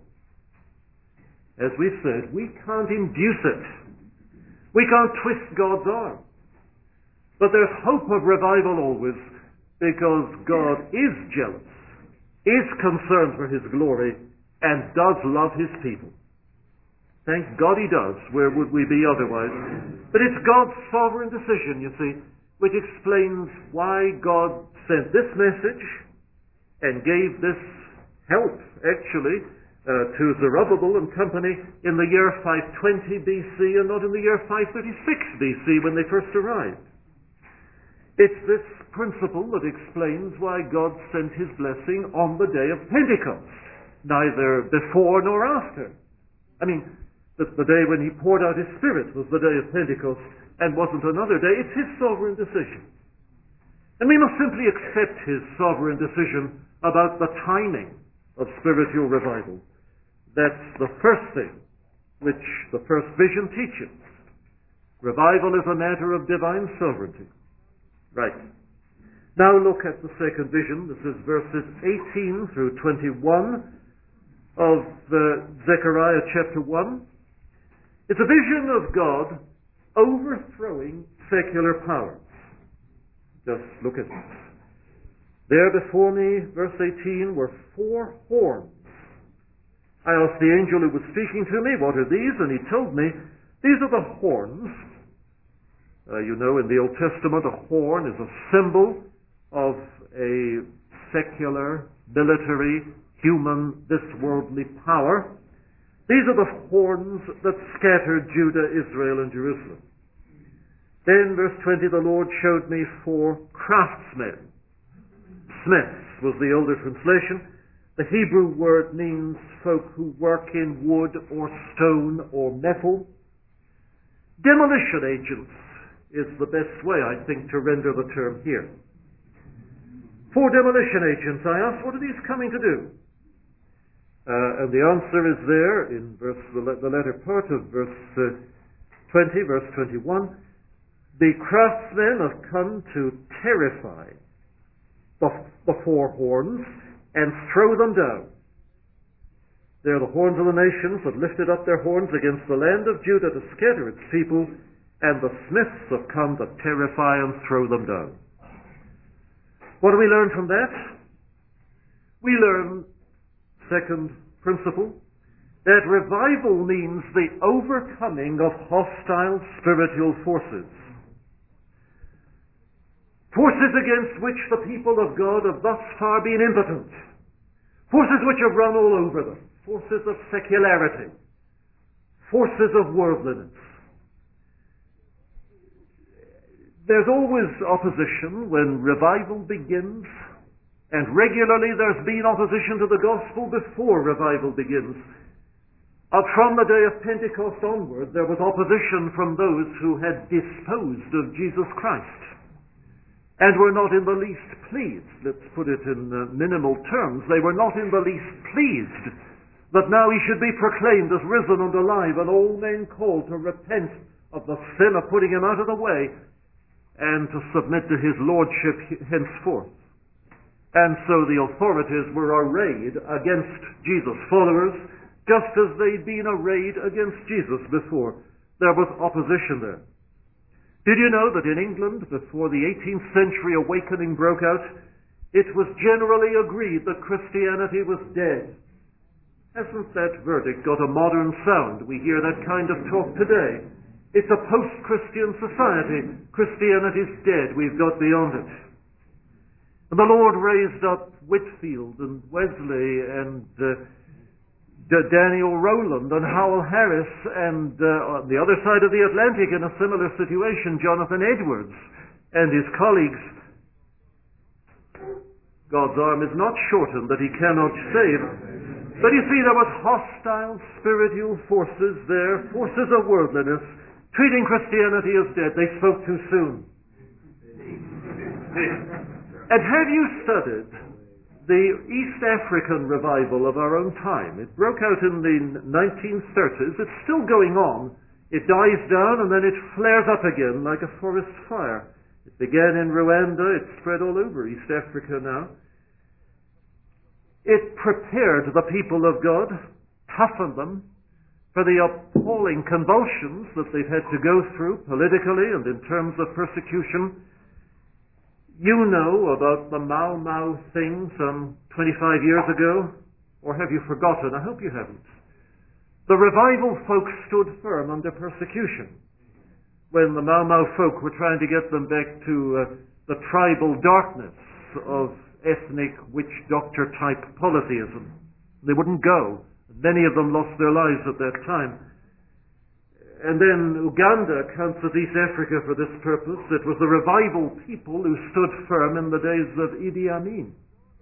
As we've said, we can't induce it. We can't twist God's arm. But there's hope of revival always because God is jealous, is concerned for his glory, and does love his people. Thank God he does. Where would we be otherwise? But it's God's sovereign decision, you see, which explains why God sent this message and gave this help, actually, uh, to Zerubbabel and company in the year five twenty B C and not in the year five thirty-six B C when they first arrived. It's this principle that explains why God sent his blessing on the day of Pentecost, neither before nor after. I mean, the, the day when he poured out his Spirit was the day of Pentecost and wasn't another day. It's his sovereign decision. And we must simply accept his sovereign decision about the timing of spiritual revival. That's the first thing which the first vision teaches. Revival is a matter of divine sovereignty. Right. Now look at the second vision. This is verses eighteen through twenty-one of uh, Zechariah chapter one. It's a vision of God overthrowing secular powers. Just look at it. There before me, verse eighteen, were four horns. I asked the angel who was speaking to me, what are these? And he told me, these are the horns. Uh, you know, in the Old Testament, a horn is a symbol of a secular, military, human, this-worldly power. These are the horns that scattered Judah, Israel, and Jerusalem. Then, verse twenty, the Lord showed me four craftsmen. Smiths was the older translation. The Hebrew word means folk who work in wood or stone or metal. Demolition agents is the best way, I think, to render the term here. Four demolition agents. I asked, what are these coming to do? Uh, and the answer is there in verse, the, the latter part of verse uh, twenty, verse twenty-one. The craftsmen have come to terrify the, the four horns and throw them down. They are the horns of the nations that lifted up their horns against the land of Judah to scatter its people, and the smiths have come to terrify and throw them down. What do we learn from that? We learn, second principle, that revival means the overcoming of hostile spiritual forces. Forces against which the people of God have thus far been impotent. Forces which have run all over them. Forces of secularity. Forces of worldliness. There's always opposition when revival begins, and regularly there's been opposition to the gospel before revival begins. Uh, from the day of Pentecost onward, there was opposition from those who had disposed of Jesus Christ and were not in the least pleased. Let's put it in uh, minimal terms. They were not in the least pleased that now he should be proclaimed as risen and alive, and all men called to repent of the sin of putting him out of the way and to submit to his lordship henceforth. And so the authorities were arrayed against Jesus' followers, just as they'd been arrayed against Jesus before. There was opposition there. Did you know that in England, before the eighteenth century awakening broke out, it was generally agreed that Christianity was dead? Hasn't that verdict got a modern sound? We hear that kind of talk today. It's a post-Christian society. Christianity's dead. We've got beyond it. And the Lord raised up Whitefield and Wesley and uh, D- Daniel Rowland and Howell Harris, and uh, on the other side of the Atlantic in a similar situation, Jonathan Edwards and his colleagues. God's arm is not shortened that he cannot save. But you see, there was hostile spiritual forces there, forces of worldliness, treating Christianity as dead. They spoke too soon. And have you studied the East African revival of our own time? It broke out in the nineteen thirties. It's still going on. It dies down and then it flares up again like a forest fire. It began in Rwanda. It's spread all over East Africa now. It prepared the people of God, toughened them for the appalling convulsions that they've had to go through politically and in terms of persecution. You know about the Mau Mau thing some twenty-five years ago, or have you forgotten? I hope you haven't. The revival folk stood firm under persecution when the Mau Mau folk were trying to get them back to uh, the tribal darkness of ethnic witch doctor type polytheism. They wouldn't go. Many of them lost their lives at that time. And then Uganda counts as East Africa for this purpose. It was the revival people who stood firm in the days of Idi Amin.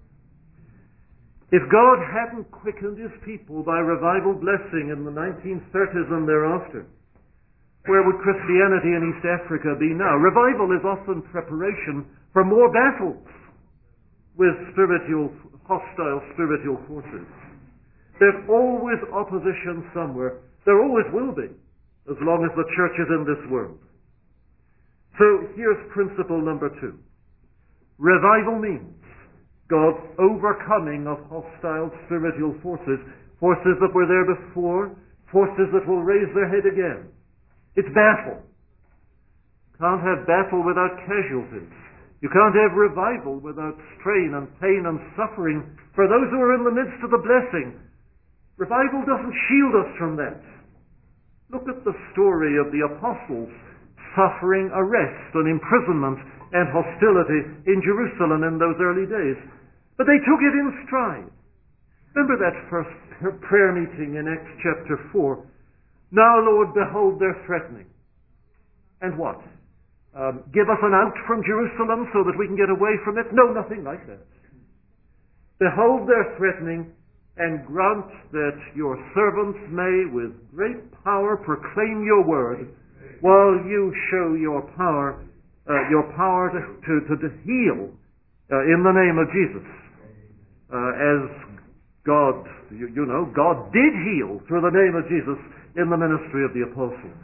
If God hadn't quickened his people by revival blessing in the nineteen thirties and thereafter, where would Christianity in East Africa be now? Revival is often preparation for more battles with spiritual, hostile spiritual forces. There's always opposition somewhere. There always will be, as long as the church is in this world. So here's principle number two. Revival means God's overcoming of hostile spiritual forces, forces that were there before, forces that will raise their head again. It's battle. Can't have battle without casualties. You can't have revival without strain and pain and suffering for those who are in the midst of the blessing. Revival doesn't shield us from that. Look at the story of the apostles suffering arrest and imprisonment and hostility in Jerusalem in those early days. But they took it in stride. Remember that first prayer meeting in Acts chapter four? Now, Lord, behold their threatening. And what? Um, give us an out from Jerusalem so that we can get away from it? No, nothing like that. Behold their threatening, and grant that your servants may with great power proclaim your word, while you show your power, uh, your power to, to, to heal uh, in the name of Jesus. Uh, as God, you, you know, God did heal through the name of Jesus in the ministry of the apostles.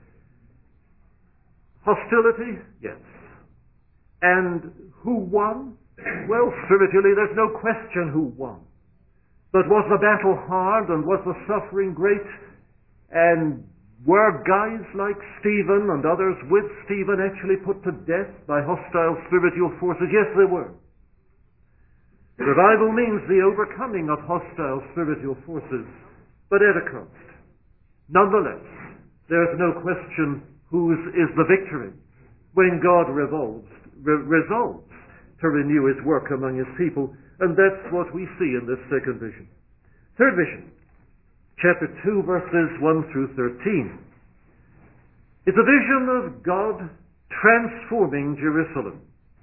Hostility? Yes. And who won? Well, spiritually, there's no question who won. But was the battle hard, and was the suffering great? And were guys like Stephen and others with Stephen actually put to death by hostile spiritual forces? Yes, they were. Revival means the overcoming of hostile spiritual forces, but at a cost. Nonetheless, there's no question whose is the victory when God revolves, re- resolves to renew his work among his people. And that's what we see in this second vision. Third vision, chapter two, verses one through thirteen. It's a vision of God transforming Jerusalem.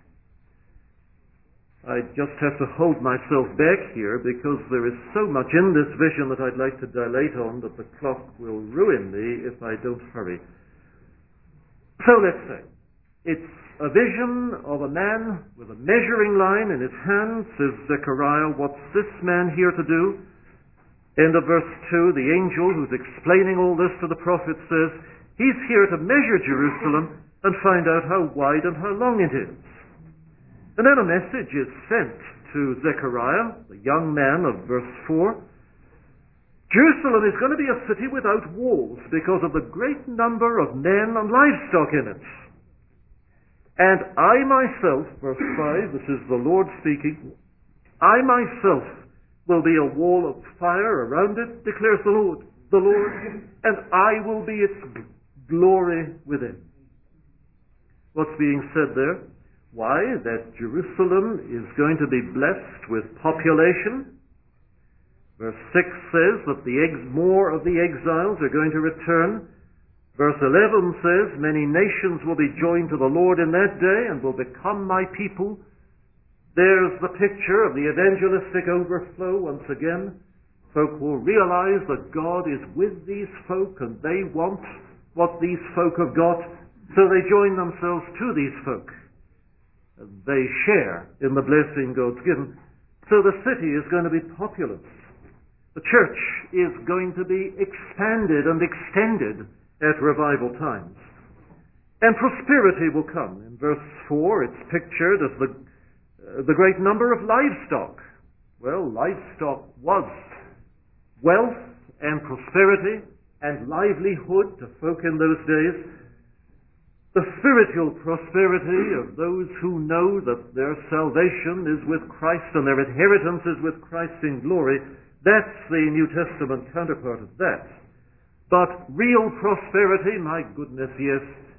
I just have to hold myself back here because there is so much in this vision that I'd like to dilate on that the clock will ruin me if I don't hurry. So let's say it's a vision of a man with a measuring line in his hand. Says Zechariah, what's this man here to do? End of verse two, the angel who's explaining all this to the prophet says, he's here to measure Jerusalem and find out how wide and how long it is. And then a message is sent to Zechariah, the young man of verse four. Jerusalem is going to be a city without walls because of the great number of men and livestock in it. And I myself, verse five, this is the Lord speaking, I myself will be a wall of fire around it, declares the Lord, the Lord, and I will be its glory within. What's being said there? Why? That Jerusalem is going to be blessed with population. Verse six says that the ex- more of the exiles are going to return. Verse eleven says, many nations will be joined to the Lord in that day and will become my people. There's the picture of the evangelistic overflow once again. Folk will realize that God is with these folk and they want what these folk have got, so they join themselves to these folk. They share in the blessing God's given. So the city is going to be populous. The church is going to be expanded and extended at revival times. And prosperity will come. In verse four, it's pictured as the, uh, the great number of livestock. Well, livestock was wealth and prosperity and livelihood to folk in those days. The spiritual prosperity of those who know that their salvation is with Christ and their inheritance is with Christ in glory, that's the New Testament counterpart of that. But real prosperity, my goodness, yes.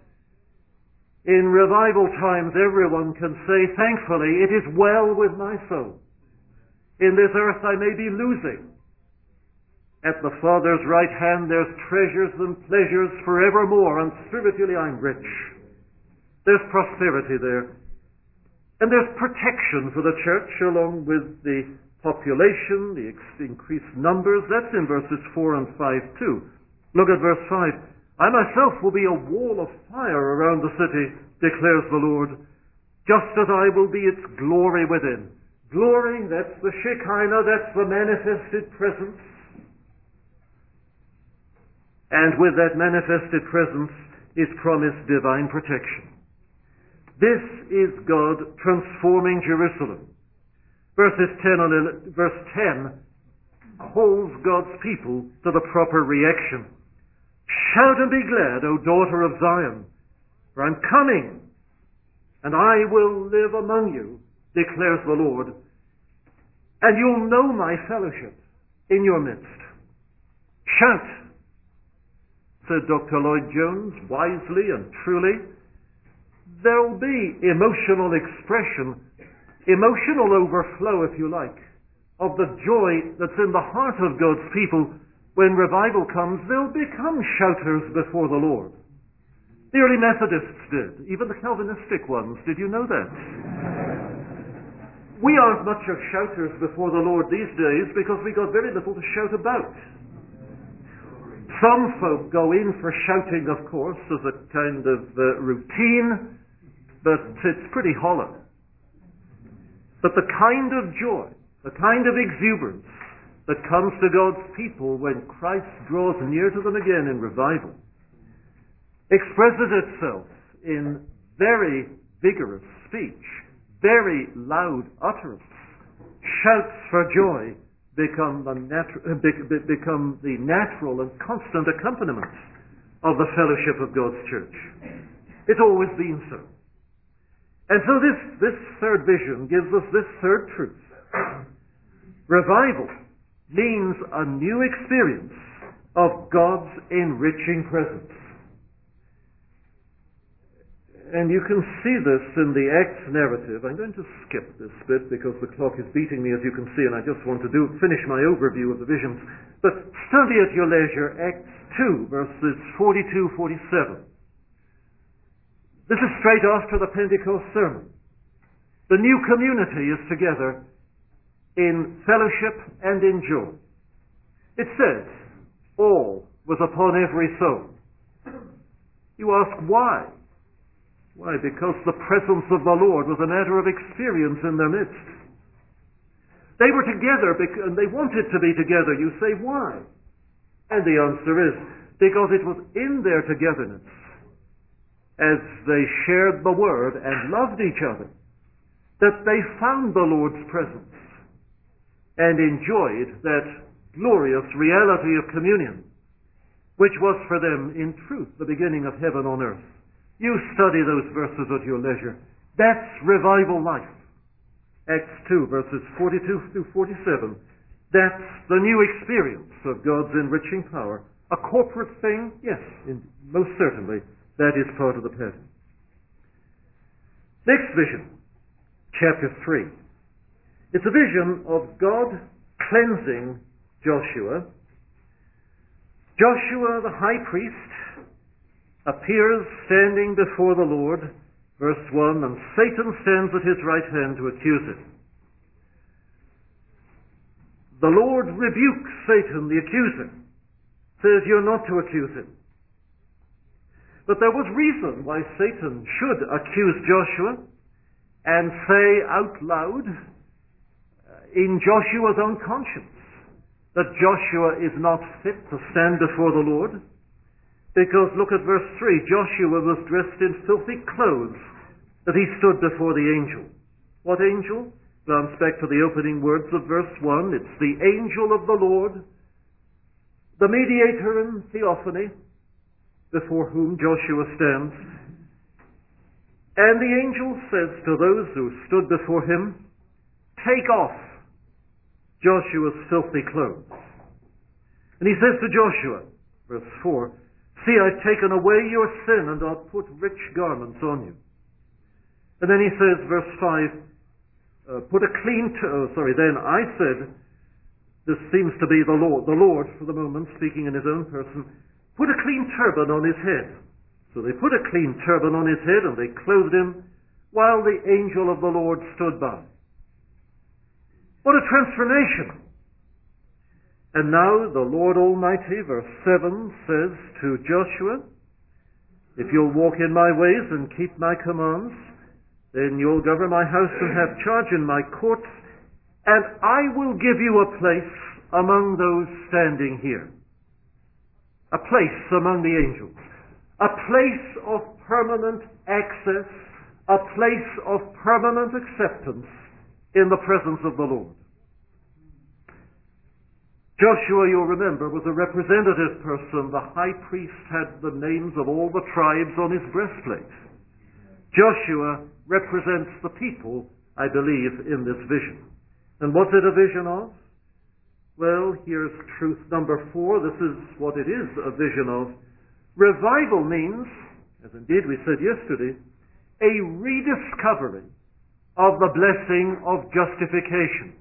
In revival times, everyone can say, thankfully, it is well with my soul. In this earth I may be losing. At the Father's right hand there's treasures and pleasures forevermore, and spiritually I'm rich. There's prosperity there. And there's protection for the church along with the population, the increased numbers. That's in verses four and five too. Look at verse five. I myself will be a wall of fire around the city, declares the Lord, just as I will be its glory within. Glory, that's the Shekinah, that's the manifested presence. And with that manifested presence is promised divine protection. This is God transforming Jerusalem. Verses ten and eleven, verse ten holds God's people to the proper reaction. Shout and be glad, O daughter of Zion, for I'm coming, and I will live among you, declares the Lord, and you'll know my fellowship in your midst. Shout, said Doctor Lloyd Jones, wisely and truly. There'll be emotional expression, emotional overflow, if you like, of the joy that's in the heart of God's people. When revival comes, they'll become shouters before the Lord. The early Methodists did, even the Calvinistic ones. Did you know that? We aren't much of shouters before the Lord these days because we got very little to shout about. Some folk go in for shouting, of course, as a kind of uh, routine, but it's pretty hollow. But the kind of joy, the kind of exuberance that comes to God's people when Christ draws near to them again in revival expresses itself in very vigorous speech, very loud utterance. Shouts for joy become the, natu- become the natural and constant accompaniment of the fellowship of God's church. It's always been so. And so this, this third vision gives us this third truth. Revival means a new experience of God's enriching presence. and you can see this in the Acts narrative. I'm going to skip this bit because the clock is beating me, as you can see, and I just want to do finish my overview of the visions. But study at your leisure Acts two, verses forty-two, forty-seven. This is straight after the Pentecost sermon. The new community is together in fellowship and in joy. It says, all was upon every soul. You ask why? Why? Because the presence of the Lord was a matter of experience in their midst. They were together and they wanted to be together. You say, why? And the answer is, because it was in their togetherness, as they shared the Word and loved each other, that they found the Lord's presence and enjoyed that glorious reality of communion, which was for them, in truth, the beginning of heaven on earth. You study those verses at your leisure. That's revival life. Acts two, verses forty-two through forty-seven. That's the new experience of God's enriching power. A corporate thing? Yes, in, most certainly. That is part of the pattern. Next vision, chapter three. It's a vision of God cleansing Joshua. Joshua, the high priest, appears standing before the Lord, verse one, and Satan stands at his right hand to accuse him. The Lord rebukes Satan, the accuser, says you're not to accuse him. But there was reason why Satan should accuse Joshua and say out loud in Joshua's own conscience that Joshua is not fit to stand before the Lord. Because look at verse three, Joshua was dressed in filthy clothes that he stood before the angel. What angel? Glance back to the opening words of verse one. It's the angel of the Lord, the mediator in theophany, before whom Joshua stands. And the angel says to those who stood before him, take off Joshua's filthy clothes. And he says to Joshua, verse four, see, I've taken away your sin, and I'll put rich garments on you. And then he says, verse five, uh, put a clean, t- oh, sorry, then I said, this seems to be the Lord, the Lord for the moment, speaking in his own person, put a clean turban on his head. So they put a clean turban on his head, and they clothed him, while the angel of the Lord stood by. What a transformation! And now the Lord Almighty, verse seven, says to Joshua, if you'll walk in my ways and keep my commands, then you'll govern my house and have charge in my courts, and I will give you a place among those standing here. A place among the angels. A place of permanent access, a place of permanent acceptance in the presence of the Lord. Joshua, you'll remember, was a representative person. The high priest had the names of all the tribes on his breastplate. Joshua represents the people, I believe, in this vision. And what's it a vision of? Well, here's truth number four. This is what it is a vision of. Revival means, as indeed we said yesterday, a rediscovery of the blessing of justification.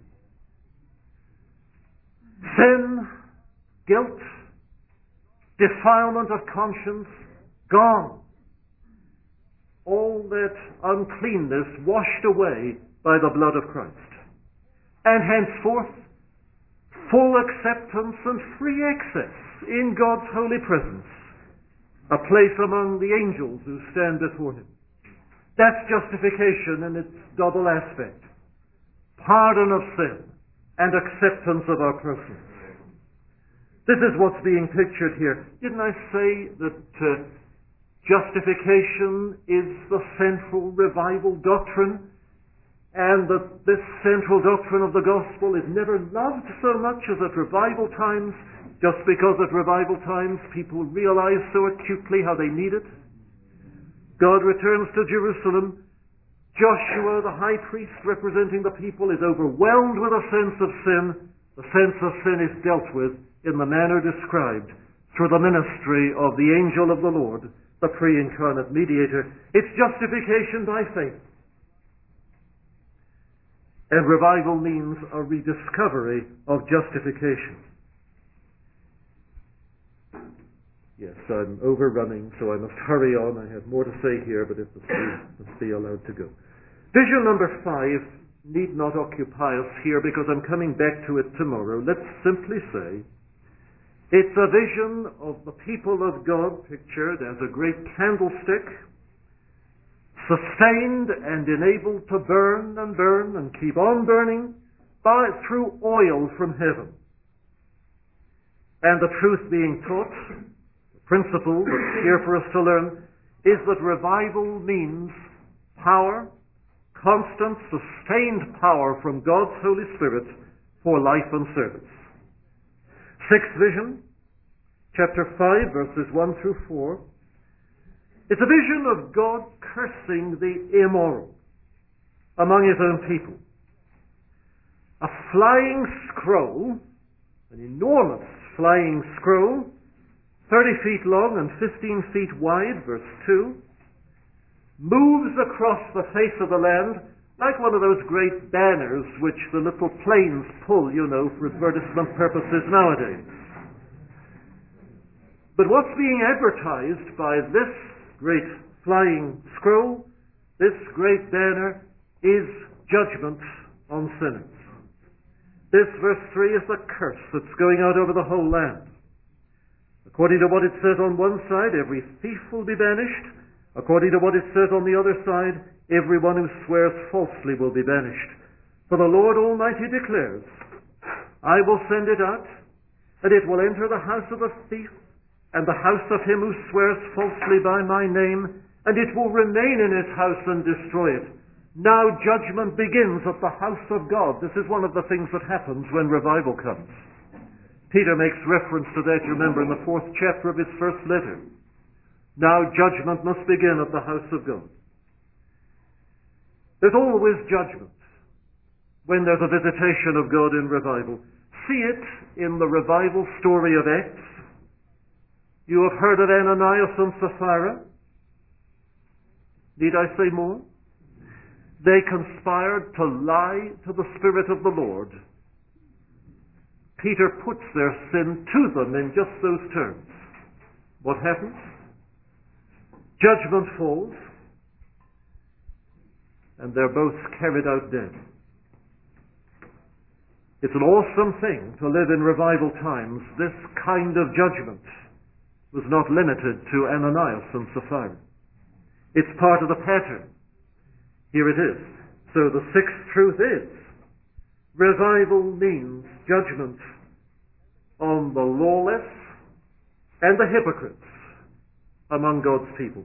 Sin, guilt, defilement of conscience, gone. All that uncleanness washed away by the blood of Christ. And henceforth, full acceptance and free access in God's holy presence. A place among the angels who stand before him. That's justification in its double aspect. Pardon of sin and acceptance of our persons. This is what's being pictured here. Didn't I say that uh, justification is the central revival doctrine, and that this central doctrine of the gospel is never loved so much as at revival times, just because at revival times people realize so acutely how they need it? God returns to Jerusalem. Joshua, the high priest representing the people, is overwhelmed with a sense of sin. The sense of sin is dealt with in the manner described through the ministry of the angel of the Lord, the pre-incarnate mediator. It's justification by faith. And revival means a rediscovery of justification. Yes, I'm overrunning, so I must hurry on. I have more to say here, but it must be, must be allowed to go. Vision number five need not occupy us here because I'm coming back to it tomorrow. Let's simply say it's a vision of the people of God pictured as a great candlestick, sustained and enabled to burn and burn and keep on burning by, through oil from heaven. And the truth being taught, the principle that's here for us to learn, is that revival means power, constant, sustained power from God's Holy Spirit for life and service. Sixth vision, chapter five, verses one through four. It's a vision of God cursing the immoral among his own people. A flying scroll, an enormous flying scroll, thirty feet long and fifteen feet wide, verse two, moves across the face of the land like one of those great banners which the little planes pull, you know, for advertisement purposes nowadays. But what's being advertised by this great flying scroll, this great banner, is judgment on sinners. This, verse three, is the curse that's going out over the whole land. According to what it says on one side, every thief will be banished. According to what it says on the other side, everyone who swears falsely will be banished. For the Lord Almighty declares, I will send it out, and it will enter the house of the thief, and the house of him who swears falsely by my name, and it will remain in his house and destroy it. Now judgment begins at the house of God. This is one of the things that happens when revival comes. Peter makes reference to that, you remember, in the fourth chapter of his first letter. Now judgment must begin at the house of God. There's always judgment when there's a visitation of God in revival. See it in the revival story of Acts. You have heard of Ananias and Sapphira. Need I say more? They conspired to lie to the Spirit of the Lord. Peter puts their sin to them in just those terms. What happens? Judgment falls, and they're both carried out dead. It's an awesome thing to live in revival times. This kind of judgment was not limited to Ananias and Sapphira. It's part of the pattern. Here it is. So the sixth truth is, revival means judgment on the lawless and the hypocrites among God's people.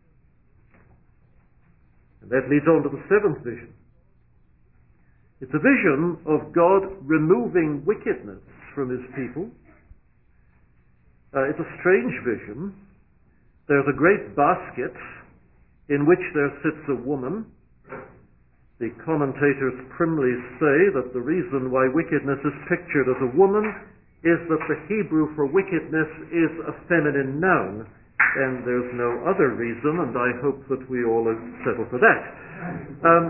And that leads on to the seventh vision. It's a vision of God removing wickedness from his people. Uh, it's a strange vision. There's a great basket in which there sits a woman. The commentators primly say that the reason why wickedness is pictured as a woman is that the Hebrew for wickedness is a feminine noun, and there's no other reason, and I hope that we all settle for that. Um,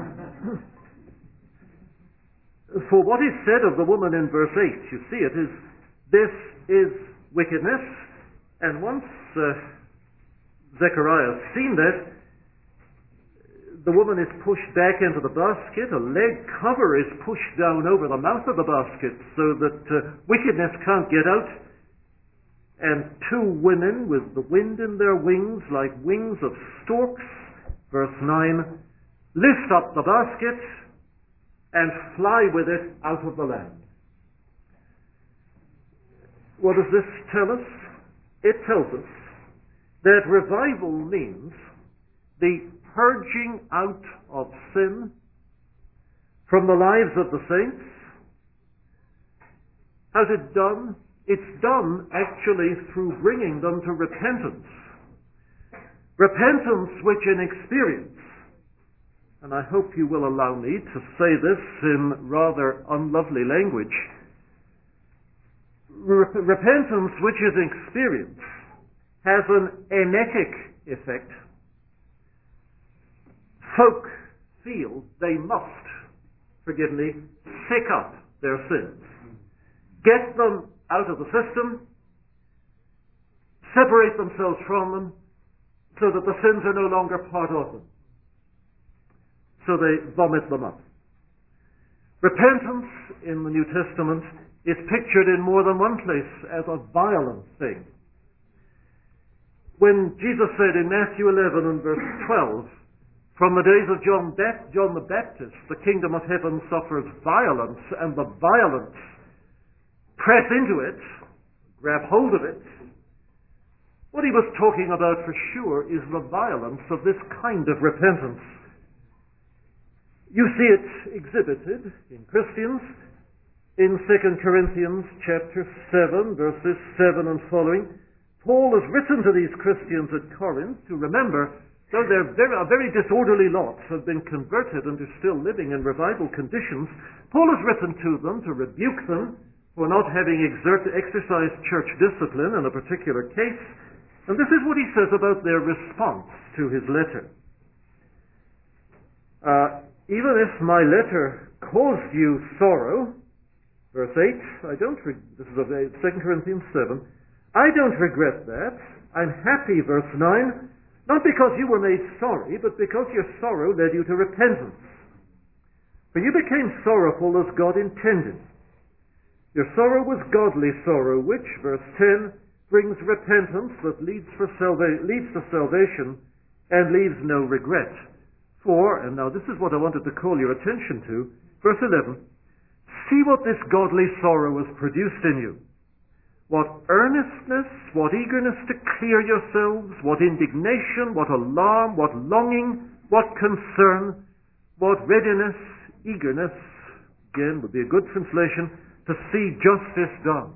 for what is said of the woman in verse eight, you see it is, this is wickedness, and once uh, Zechariah has seen that, the woman is pushed back into the basket, a leg cover is pushed down over the mouth of the basket so that uh, wickedness can't get out, and two women with the wind in their wings like wings of storks, verse nine, lift up the basket and fly with it out of the land. What does this tell us? It tells us that revival means the purging out of sin from the lives of the saints. How's it done? It's done actually through bringing them to repentance. Repentance which in experience, and I hope you will allow me to say this in rather unlovely language, Repentance which is experience has an enetic effect, folk feel they must, forgive me, sick up their sins, get them out of the system, separate themselves from them, so that the sins are no longer part of them. So they vomit them up. Repentance in the New Testament is pictured in more than one place as a violent thing. When Jesus said in Matthew eleven and verse twelve, from the days of John, Bat- John the Baptist, the kingdom of heaven suffers violence, and the violent press into it, grab hold of it. What he was talking about for sure is the violence of this kind of repentance. You see it exhibited in Christians in Second Corinthians chapter seven, verses seven and following. Paul has written to these Christians at Corinth to remember, though they're very, a very disorderly lot, have been converted and are still living in revival conditions, Paul has written to them to rebuke them for not having exert, exercised church discipline in a particular case. And this is what he says about their response to his letter. Uh, even if my letter caused you sorrow, verse eight, I don't, re- this is of Second Corinthians seven, I don't regret that. I'm happy, verse nine, not because you were made sorry, but because your sorrow led you to repentance. For you became sorrowful as God intended. Your sorrow was godly sorrow, which, verse ten, brings repentance that leads, for salva- leads to salvation and leaves no regret. For, and now this is what I wanted to call your attention to, verse eleven, see what this godly sorrow has produced in you. What earnestness, what eagerness to clear yourselves, what indignation, what alarm, what longing, what concern, what readiness, eagerness, again would be a good translation, to see justice done.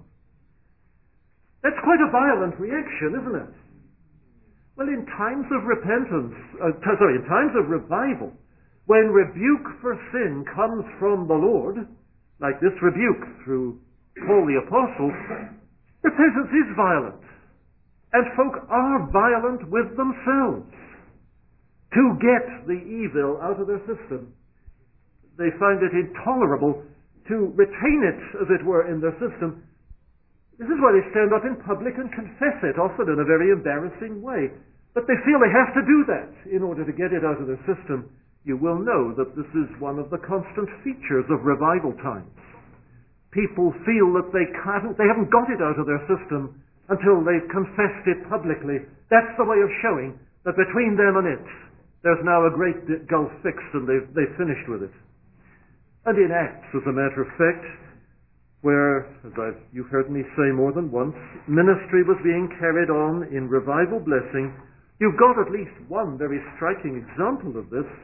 That's quite a violent reaction, isn't it? Well, in times of repentance, uh, t- sorry, in times of revival, when rebuke for sin comes from the Lord, like this rebuke through Paul the Apostle, repentance is violent. And folk are violent with themselves to get the evil out of their system. They find it intolerable to retain it, as it were, in their system. This is why they stand up in public and confess it, often in a very embarrassing way. But they feel they have to do that in order to get it out of their system. You will know that this is one of the constant features of revival times. People feel that they can't, they haven't got it out of their system until they've confessed it publicly. That's the way of showing that between them and it, there's now a great gulf fixed and they've, they've finished with it. And in Acts, as a matter of fact, where, as I've, you've heard me say more than once, ministry was being carried on in revival blessing, you've got at least one very striking example of this.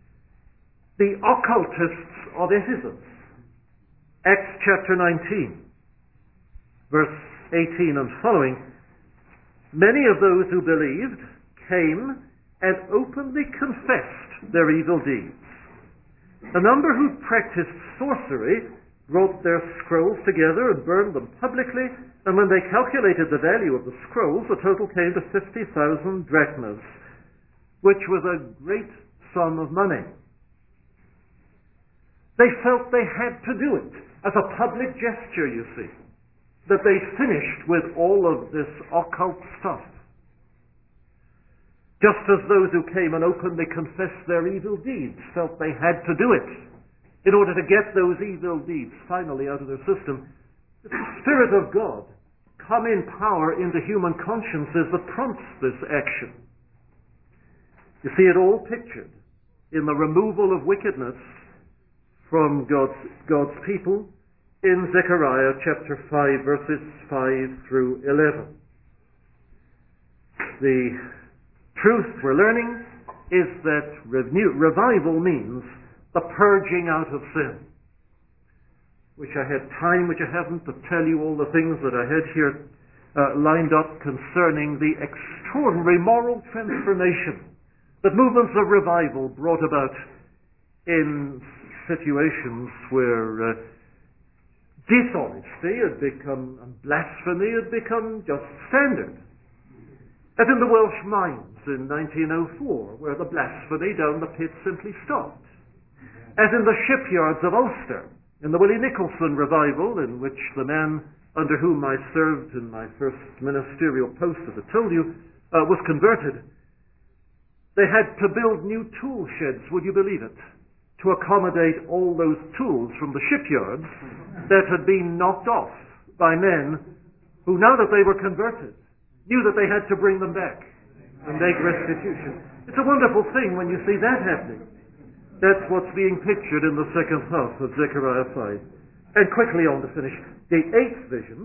The occultists of Ephesus. Acts chapter nineteen, verse eighteen and following. Many of those who believed came and openly confessed their evil deeds. A number who practiced sorcery wrote their scrolls together and burned them publicly, and when they calculated the value of the scrolls, the total came to fifty thousand drachmas, which was a great sum of money. They felt they had to do it as a public gesture, you see, that they finished with all of this occult stuff. Just as those who came and openly confessed their evil deeds felt they had to do it in order to get those evil deeds finally out of their system. It's the Spirit of God come in power into human consciences that prompts this action. You see it all pictured in the removal of wickedness from God's, God's people in Zechariah chapter five, verses five through eleven. The truth we're learning is that renew, revival means the purging out of sin. Wish I had time, which I haven't, to tell you all the things that I had here uh, lined up concerning the extraordinary moral transformation that movements of revival brought about in situations where uh, dishonesty had become, and blasphemy had become just standard. As in the Welsh mines in nineteen oh four, where the blasphemy down the pit simply stopped. As in the shipyards of Ulster, in the Willie Nicholson revival, in which the man under whom I served in my first ministerial post, as I told you, uh, was converted. They had to build new tool sheds, would you believe it, to accommodate all those tools from the shipyards that had been knocked off by men who, now that they were converted, knew that they had to bring them back and make restitution. It's a wonderful thing when you see that happening. That's what's being pictured in the second half of Zechariah five. And quickly on to finish, the eighth vision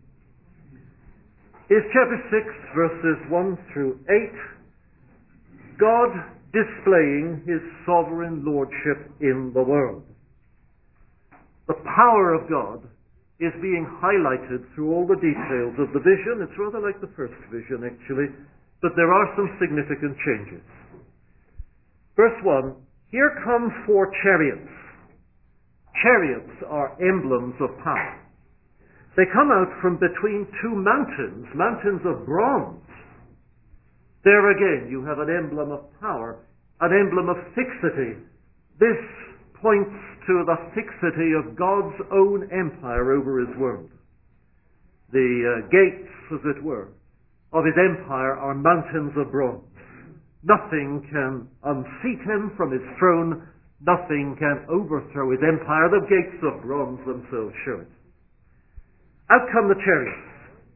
is chapter six, verses one through eight. God displaying his sovereign lordship in the world. The power of God is being highlighted through all the details of the vision. It's rather like the first vision, actually, but there are some significant changes. Verse one, here come four chariots. Chariots are emblems of power. They come out from between two mountains, mountains of bronze. There again, you have an emblem of power, an emblem of fixity. This points to the fixity of God's own empire over his world. The uh, gates, as it were, of his empire are mountains of bronze. Nothing can unseat him from his throne. Nothing can overthrow his empire. The gates of bronze themselves show it. Out come the chariots.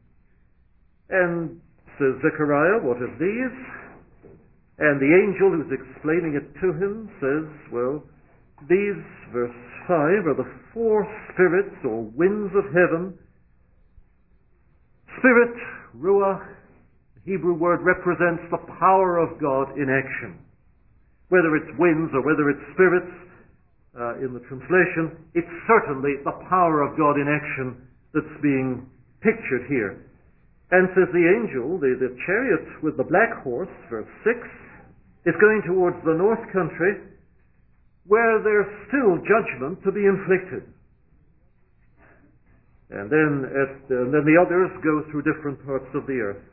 And says Zechariah, what of these? And the angel who's explaining it to him says, well, these, verse five, are the four spirits or winds of heaven. Spirit, ruach, the Hebrew word represents the power of God in action. Whether it's winds or whether it's spirits, uh, in the translation, it's certainly the power of God in action that's being pictured here. And says the angel, the, the chariot with the black horse, verse six, is going towards the north country where there's still judgment to be inflicted. And then, at, and then the others go through different parts of the earth.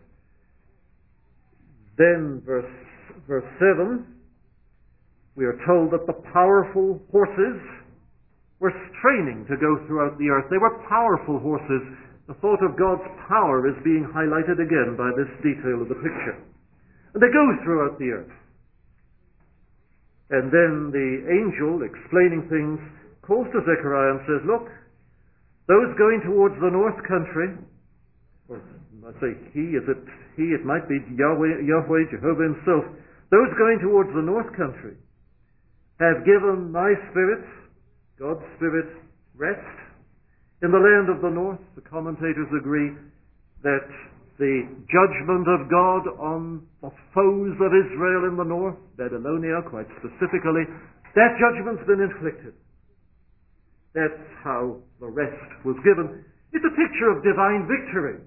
Then, verse, verse seven, we are told that the powerful horses were straining to go throughout the earth. They were powerful horses. The thought of God's power is being highlighted again by this detail of the picture. And they go throughout the earth. And then the angel, explaining things, calls to Zechariah and says, look, those going towards the north country, or I say he, is it he? It might be Yahweh, Yahweh, Jehovah himself. Those going towards the north country have given my spirit, God's spirit, rest. In the land of the north, the commentators agree that the judgment of God on the foes of Israel in the north, Babylonia quite specifically, that judgment's been inflicted. That's how the rest was given. It's a picture of divine victory.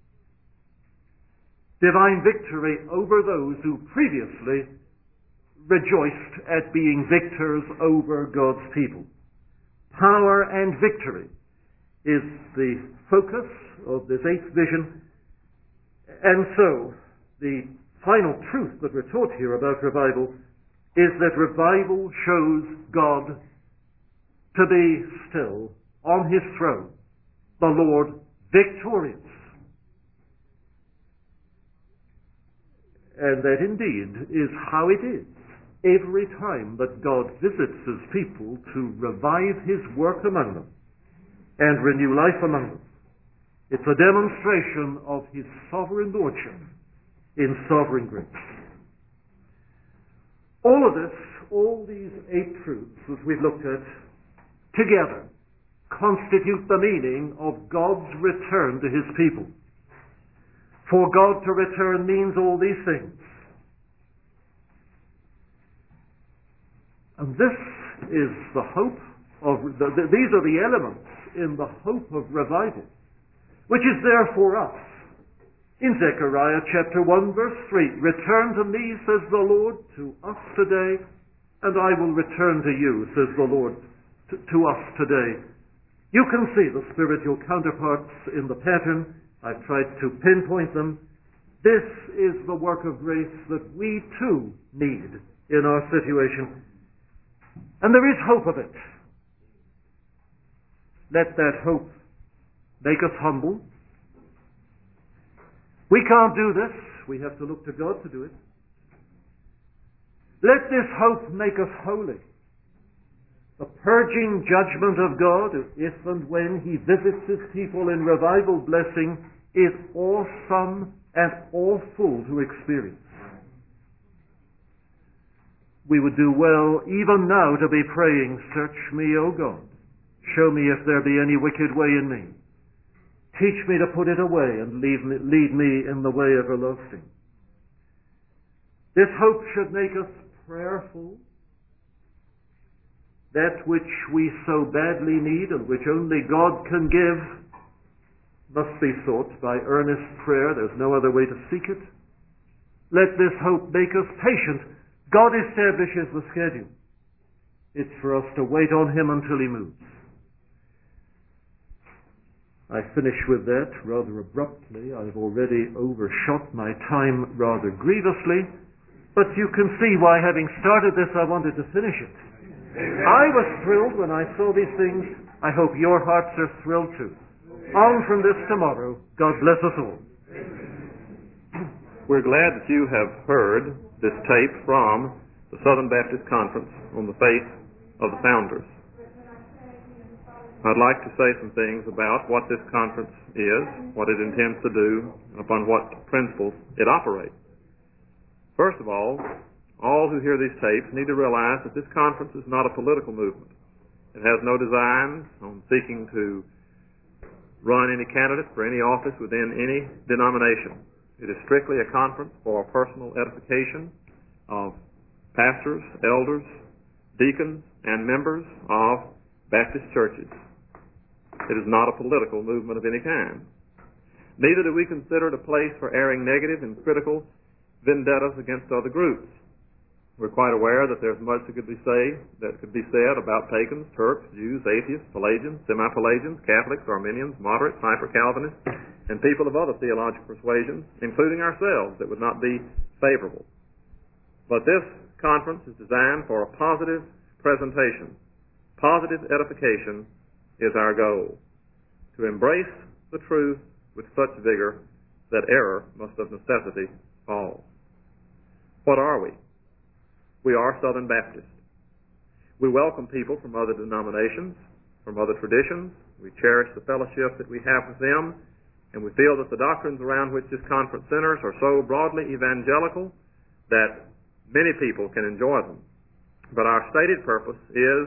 Divine victory over those who previously rejoiced at being victors over God's people. Power and victory is the focus of this eighth vision. And so, the final truth that we're taught here about revival is that revival shows God to be still on his throne, the Lord victorious. And that indeed is how it is every time that God visits his people to revive his work among them and renew life among them. It's a demonstration of his sovereign lordship in sovereign grace. All of this, all these eight truths that we've looked at together constitute the meaning of God's return to his people. For God to return means all these things. And this is the hope of, the, the, these are the elements in the hope of revival, which is there for us. In Zechariah chapter one verse three, return to me, says the Lord, to us today, and I will return to you, says the Lord, to, to us today. You can see the spiritual counterparts in the pattern. I've tried to pinpoint them. This is the work of grace that we too need in our situation. And there is hope of it. Let that hope make us humble. We can't do this. We have to look to God to do it. Let this hope make us holy. The purging judgment of God, if and when He visits His people in revival blessing, is awesome and awful to experience. We would do well even now to be praying, "Search me, O God. Show me if there be any wicked way in me. Teach me to put it away and lead me, lead me in the way everlasting." This hope should make us prayerful. That which we so badly need and which only God can give must be sought by earnest prayer. There's no other way to seek it. Let this hope make us patient. God establishes the schedule. It's for us to wait on Him until He moves. I finish with that rather abruptly. I've already overshot my time rather grievously, but you can see why, having started this, I wanted to finish it. I was thrilled when I saw these things. I hope your hearts are thrilled too. On from this tomorrow. God bless us all. We're glad that you have heard this tape from the Southern Baptist Conference on the Faith of the Founders. I'd like to say some things about what this conference is, what it intends to do, and upon what principles it operates. First of all, all who hear these tapes need to realize that this conference is not a political movement. It has no designs on seeking to run any candidate for any office within any denomination. It is strictly a conference for personal edification of pastors, elders, deacons, and members of Baptist churches. It is not a political movement of any kind. Neither do we consider it a place for airing negative and critical vendettas against other groups. We're quite aware that there's much that could be said, that could be said about pagans, Turks, Jews, atheists, Pelagians, semi-Pelagians, Catholics, Arminians, moderates, hyper-Calvinists, and people of other theological persuasions, including ourselves, that would not be favorable. But this conference is designed for a positive presentation. Positive edification is our goal. To embrace the truth with such vigor that error must of necessity fall. What are we? We are Southern Baptists. We welcome people from other denominations, from other traditions. We cherish the fellowship that we have with them, and we feel that the doctrines around which this conference centers are so broadly evangelical that many people can enjoy them. But our stated purpose is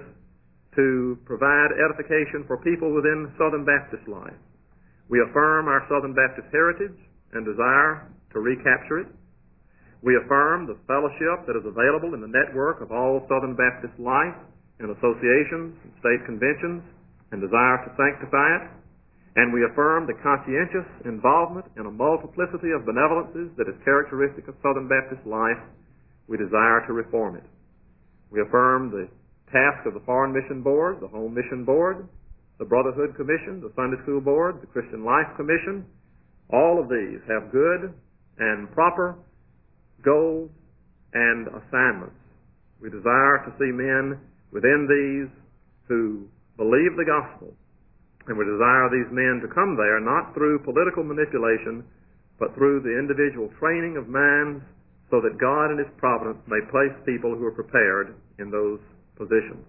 to provide edification for people within Southern Baptist life. We affirm our Southern Baptist heritage and desire to recapture it. We affirm the fellowship that is available in the network of all Southern Baptist life and associations and state conventions and desire to sanctify it. And we affirm the conscientious involvement in a multiplicity of benevolences that is characteristic of Southern Baptist life. We desire to reform it. We affirm the task of the Foreign Mission Board, the Home Mission Board, the Brotherhood Commission, the Sunday School Board, the Christian Life Commission. All of these have good and proper goals and assignments. We desire to see men within these who believe the gospel, and we desire these men to come there not through political manipulation, but through the individual training of minds, so that God in His providence may place people who are prepared in those positions.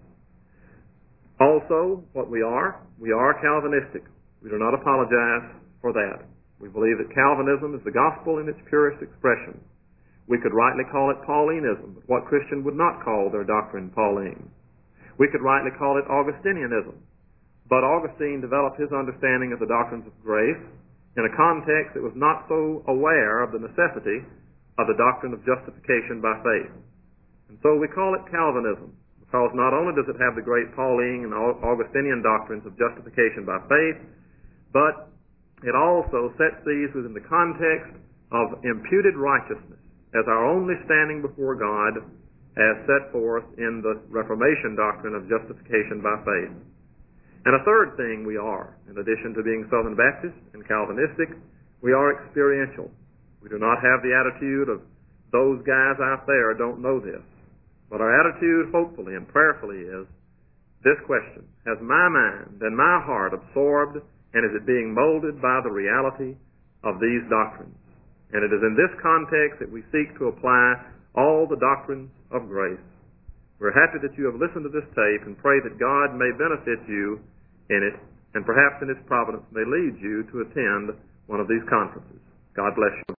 Also, what we are, we are Calvinistic. We do not apologize for that. We believe that Calvinism is the gospel in its purest expression. We could rightly call it Paulinism, but what Christian would not call their doctrine Pauline? We could rightly call it Augustinianism, but Augustine developed his understanding of the doctrines of grace in a context that was not so aware of the necessity of the doctrine of justification by faith. And so we call it Calvinism, because not only does it have the great Pauline and Augustinian doctrines of justification by faith, but it also sets these within the context of imputed righteousness as our only standing before God, as set forth in the Reformation doctrine of justification by faith. And a third thing we are, in addition to being Southern Baptist and Calvinistic, we are experiential. We do not have the attitude of those guys out there don't know this. But our attitude, hopefully and prayerfully, is this question: has my mind and my heart absorbed, and is it being molded by the reality of these doctrines? And it is in this context that we seek to apply all the doctrines of grace. We're happy that you have listened to this tape and pray that God may benefit you in it, and perhaps in His providence may lead you to attend one of these conferences. God bless you.